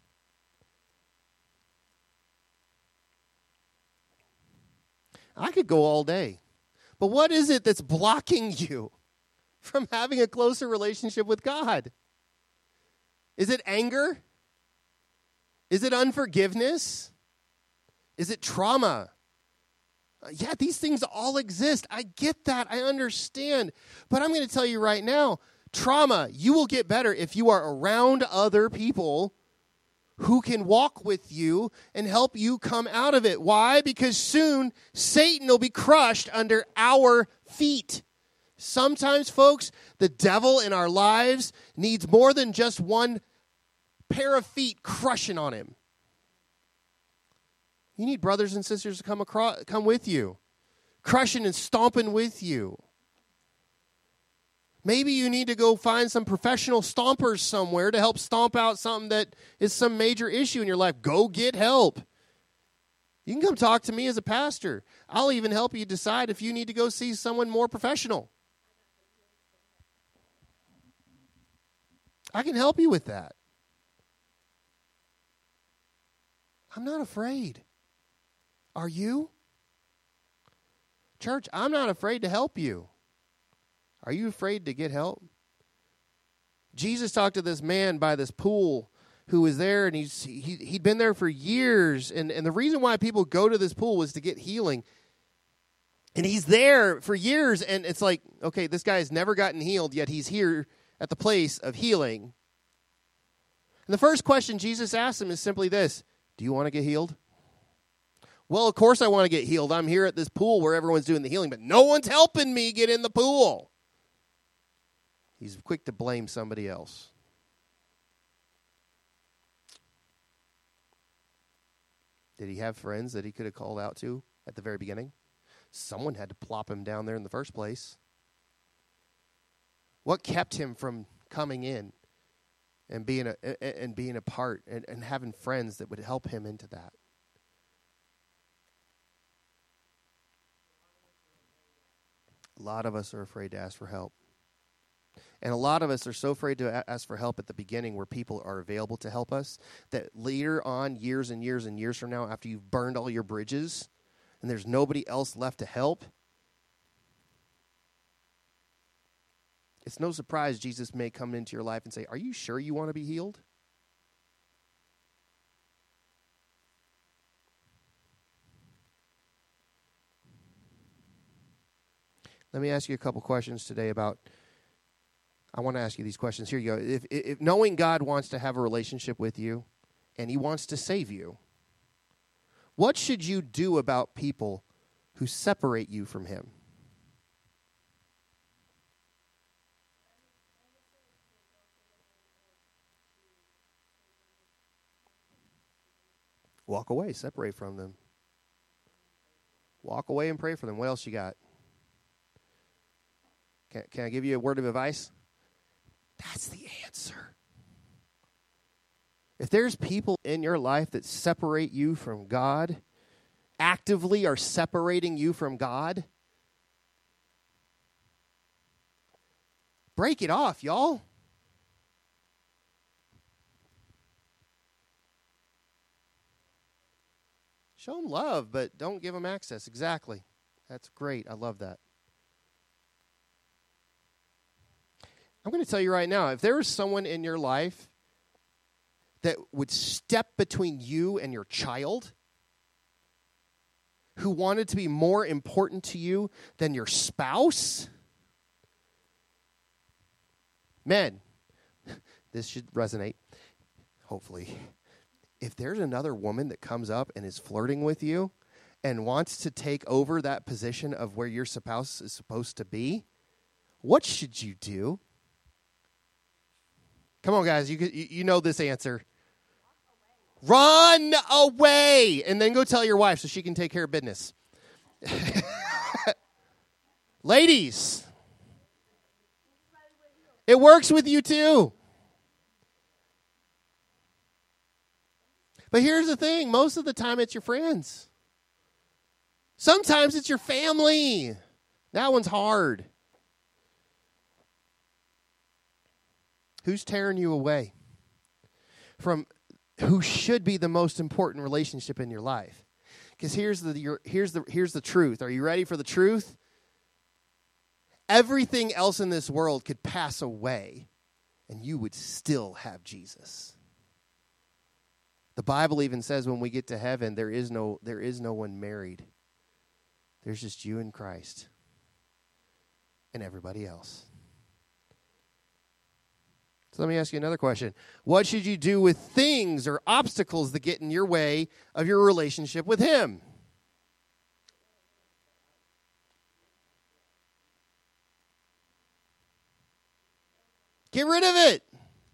I could go all day. But what is it that's blocking you from having a closer relationship with God? Is it anger? Is it unforgiveness? Is it trauma? Yeah, these things all exist. I get that. I understand. But I'm going to tell you right now, trauma, you will get better if you are around other people who can walk with you and help you come out of it. Why? Because soon Satan will be crushed under our feet. Sometimes, folks, the devil in our lives needs more than just one pair of feet crushing on him. You need brothers and sisters to come with you, crushing and stomping with you. Maybe you need to go find some professional stompers somewhere to help stomp out something that is some major issue in your life. Go get help. You can come talk to me as a pastor. I'll even help you decide if you need to go see someone more professional. I can help you with that. I'm not afraid. Are you? Church, I'm not afraid to help you. Are you afraid to get help? Jesus talked to this man by this pool who was there, and he'd been there for years. And the reason why people go to this pool was to get healing. And he's there for years, and it's like, okay, this guy has never gotten healed, yet he's here at the place of healing. And the first question Jesus asked him is simply this: do you want to get healed? Well, of course I want to get healed. I'm here at this pool where everyone's doing the healing, but no one's helping me get in the pool. He's quick to blame somebody else. Did he have friends that he could have called out to at the very beginning? Someone had to plop him down there in the first place. What kept him from coming in and being a part and having friends that would help him into that? A lot of us are afraid to ask for help. And a lot of us are so afraid to ask for help at the beginning where people are available to help us that later on, years and years and years from now, after you've burned all your bridges and there's nobody else left to help, it's no surprise Jesus may come into your life and say, are you sure you want to be healed? Let me ask you a couple questions today I want to ask you these questions. Here you go. If knowing God wants to have a relationship with you and he wants to save you, what should you do about people who separate you from him? Walk away, separate from them. Walk away and pray for them. What else you got? Can I give you a word of advice? That's the answer. If there's people in your life that separate you from God, actively are separating you from God, break it off, y'all. Show them love, but don't give them access. Exactly. That's great. I love that. I'm going to tell you right now, if there was someone in your life that would step between you and your child, who wanted to be more important to you than your spouse, men, this should resonate, hopefully. If there's another woman that comes up and is flirting with you and wants to take over that position of where your spouse is supposed to be, what should you do? Come on, guys, you know this answer. Run away, and then go tell your wife so she can take care of business. Ladies, it works with you too. But here's the thing. Most of the time, it's your friends. Sometimes it's your family. That one's hard. Who's tearing you away from who should be the most important relationship in your life? Because here's the truth. Are you ready for the truth? Everything else in this world could pass away, and you would still have Jesus. The Bible even says when we get to heaven, there is no one married. There's just you and Christ and everybody else. So let me ask you another question. What should you do with things or obstacles that get in your way of your relationship with him? Get rid of it.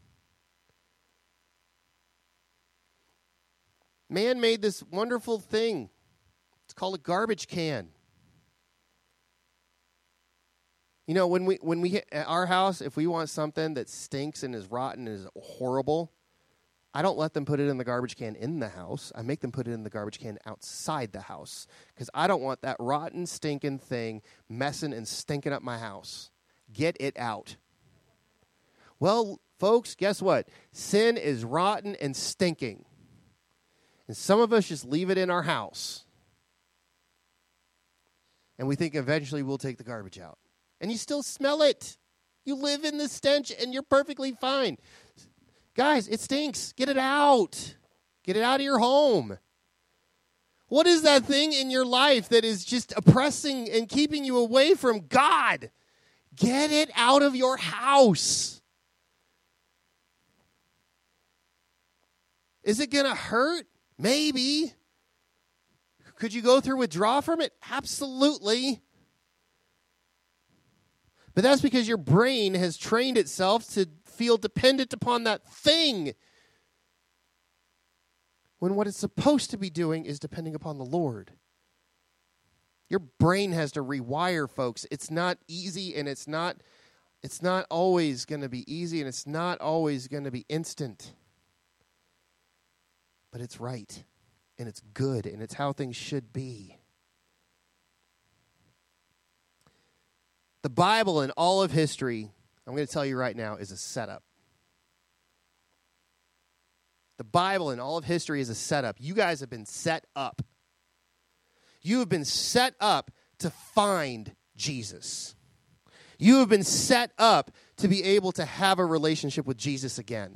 Man made this wonderful thing. It's called a garbage can. You know, when we at our house, if we want something that stinks and is rotten and is horrible, I don't let them put it in the garbage can in the house. I make them put it in the garbage can outside the house because I don't want that rotten, stinking thing messing and stinking up my house. Get it out. Well, folks, guess what? Sin is rotten and stinking. And some of us just leave it in our house. And we think eventually we'll take the garbage out. And you still smell it. You live in the stench and you're perfectly fine. Guys, it stinks. Get it out. Get it out of your home. What is that thing in your life that is just oppressing and keeping you away from God? Get it out of your house. Is it going to hurt? Maybe. Could you go through withdrawal from it? Absolutely. But that's because your brain has trained itself to feel dependent upon that thing. When what it's supposed to be doing is depending upon the Lord. Your brain has to rewire, folks. It's not easy, and it's not always going to be easy, and it's not always going to be instant. But it's right, and it's good, and it's how things should be. The Bible in all of history, I'm going to tell you right now, is a setup. The Bible in all of history is a setup. You guys have been set up. You have been set up to find Jesus. You have been set up to be able to have a relationship with Jesus again.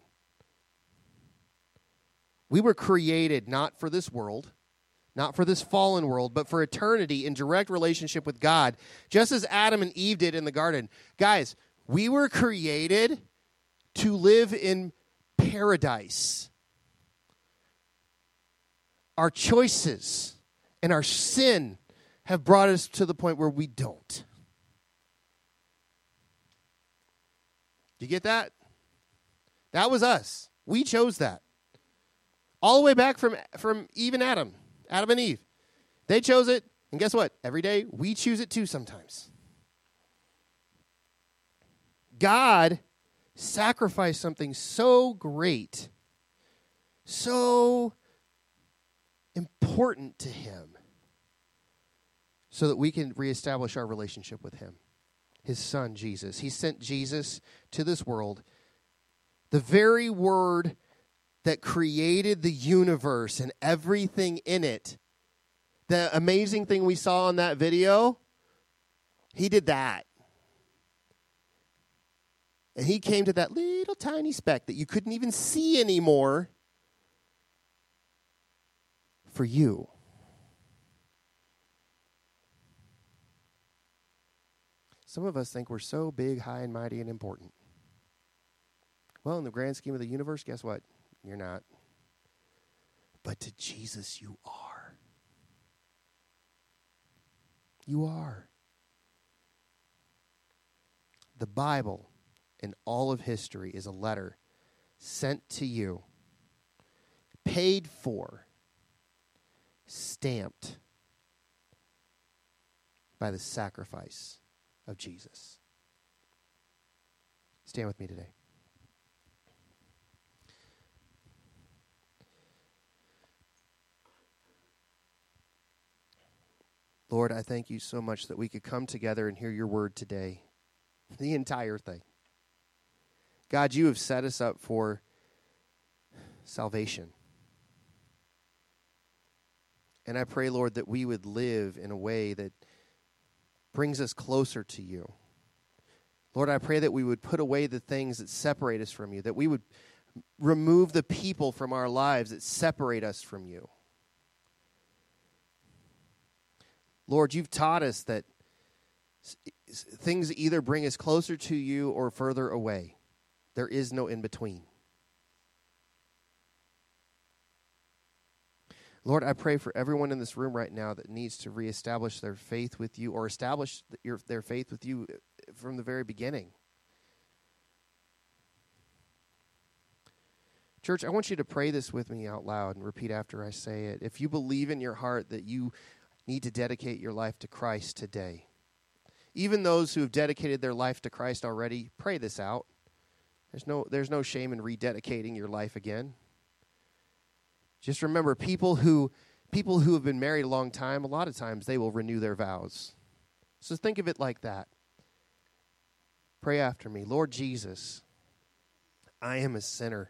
We were created not for this world, not for this fallen world, but for eternity in direct relationship with God, just as Adam and Eve did in the garden. Guys, we were created to live in paradise. Our choices and our sin have brought us to the point where we don't. Do you get that? That was us. We chose that. All the way back from Eve and Adam and Eve. They chose it, and guess what? Every day, we choose it too sometimes. God sacrificed something so great, so important to him, so that we can reestablish our relationship with him. His son, Jesus. He sent Jesus to this world. The very word that created the universe and everything in it. The amazing thing we saw in that video, he did that. And he came to that little tiny speck that you couldn't even see anymore for you. Some of us think we're so big, high, and mighty and important. Well, in the grand scheme of the universe, guess what? You're not. But to Jesus, you are. You are. The Bible in all of history is a letter sent to you, paid for, stamped by the sacrifice of Jesus. Stand with me today. Lord, I thank you so much that we could come together and hear your word today. The entire thing. God, you have set us up for salvation. And I pray, Lord, that we would live in a way that brings us closer to you. Lord, I pray that we would put away the things that separate us from you, that we would remove the people from our lives that separate us from you. Lord, you've taught us that things either bring us closer to you or further away. There is no in between. Lord, I pray for everyone in this room right now that needs to reestablish their faith with you or establish their faith with you from the very beginning. Church, I want you to pray this with me out loud and repeat after I say it. If you believe in your heart that you need to dedicate your life to Christ today, even those who have dedicated their life to Christ already, pray this out. There's no shame in rededicating your life again. Just remember, people who have been married a long time, a lot of times they will renew their vows. So think of it like that. Pray after me. Lord Jesus, I am a sinner.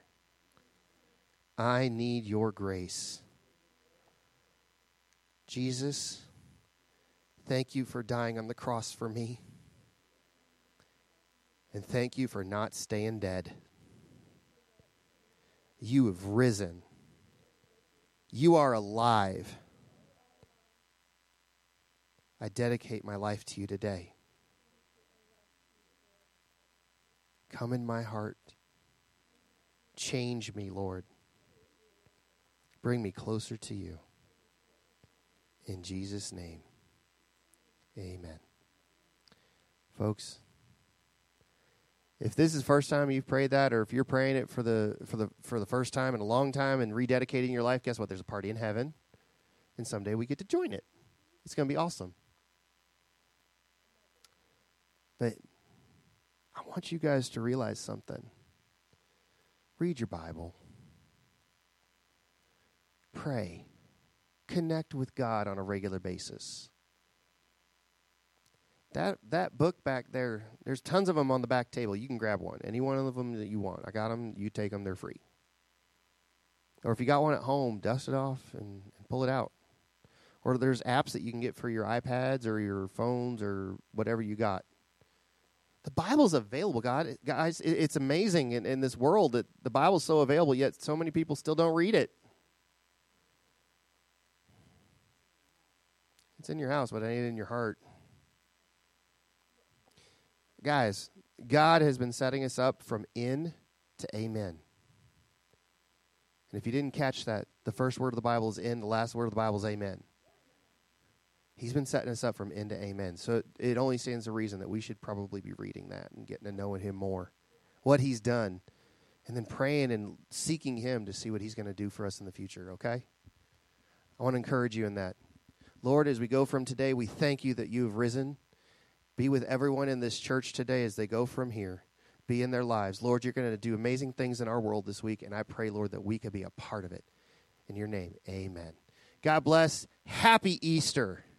I need your grace. Jesus, thank you for dying on the cross for me. And thank you for not staying dead. You have risen. You are alive. I dedicate my life to you today. Come in my heart. Change me, Lord. Bring me closer to you. In Jesus' name, amen. Folks, if this is the first time you've prayed that, or if you're praying it for the first time in a long time and rededicating your life, guess what? There's a party in heaven, and someday we get to join it. It's going to be awesome. But I want you guys to realize something. Read your Bible. Pray. Connect with God on a regular basis. That book back there, there's tons of them on the back table. You can grab one. Any one of them that you want. I got them. You take them. They're free. Or if you got one at home, dust it off and pull it out. Or there's apps that you can get for your iPads or your phones or whatever you got. The Bible's available, guys. It's amazing in this world that the Bible's so available, yet so many people still don't read it. It's in your house, but it ain't in your heart. Guys, God has been setting us up from in to amen. And if you didn't catch that, the first word of the Bible is in, the last word of the Bible is amen. He's been setting us up from in to amen. So it only stands to reason that we should probably be reading that and getting to know him more, what he's done, and then praying and seeking him to see what he's going to do for us in the future, okay? I want to encourage you in that. Lord, as we go from today, we thank you that you have risen. Be with everyone in this church today as they go from here. Be in their lives. Lord, you're going to do amazing things in our world this week, and I pray, Lord, that we could be a part of it. In your name, amen. God bless. Happy Easter.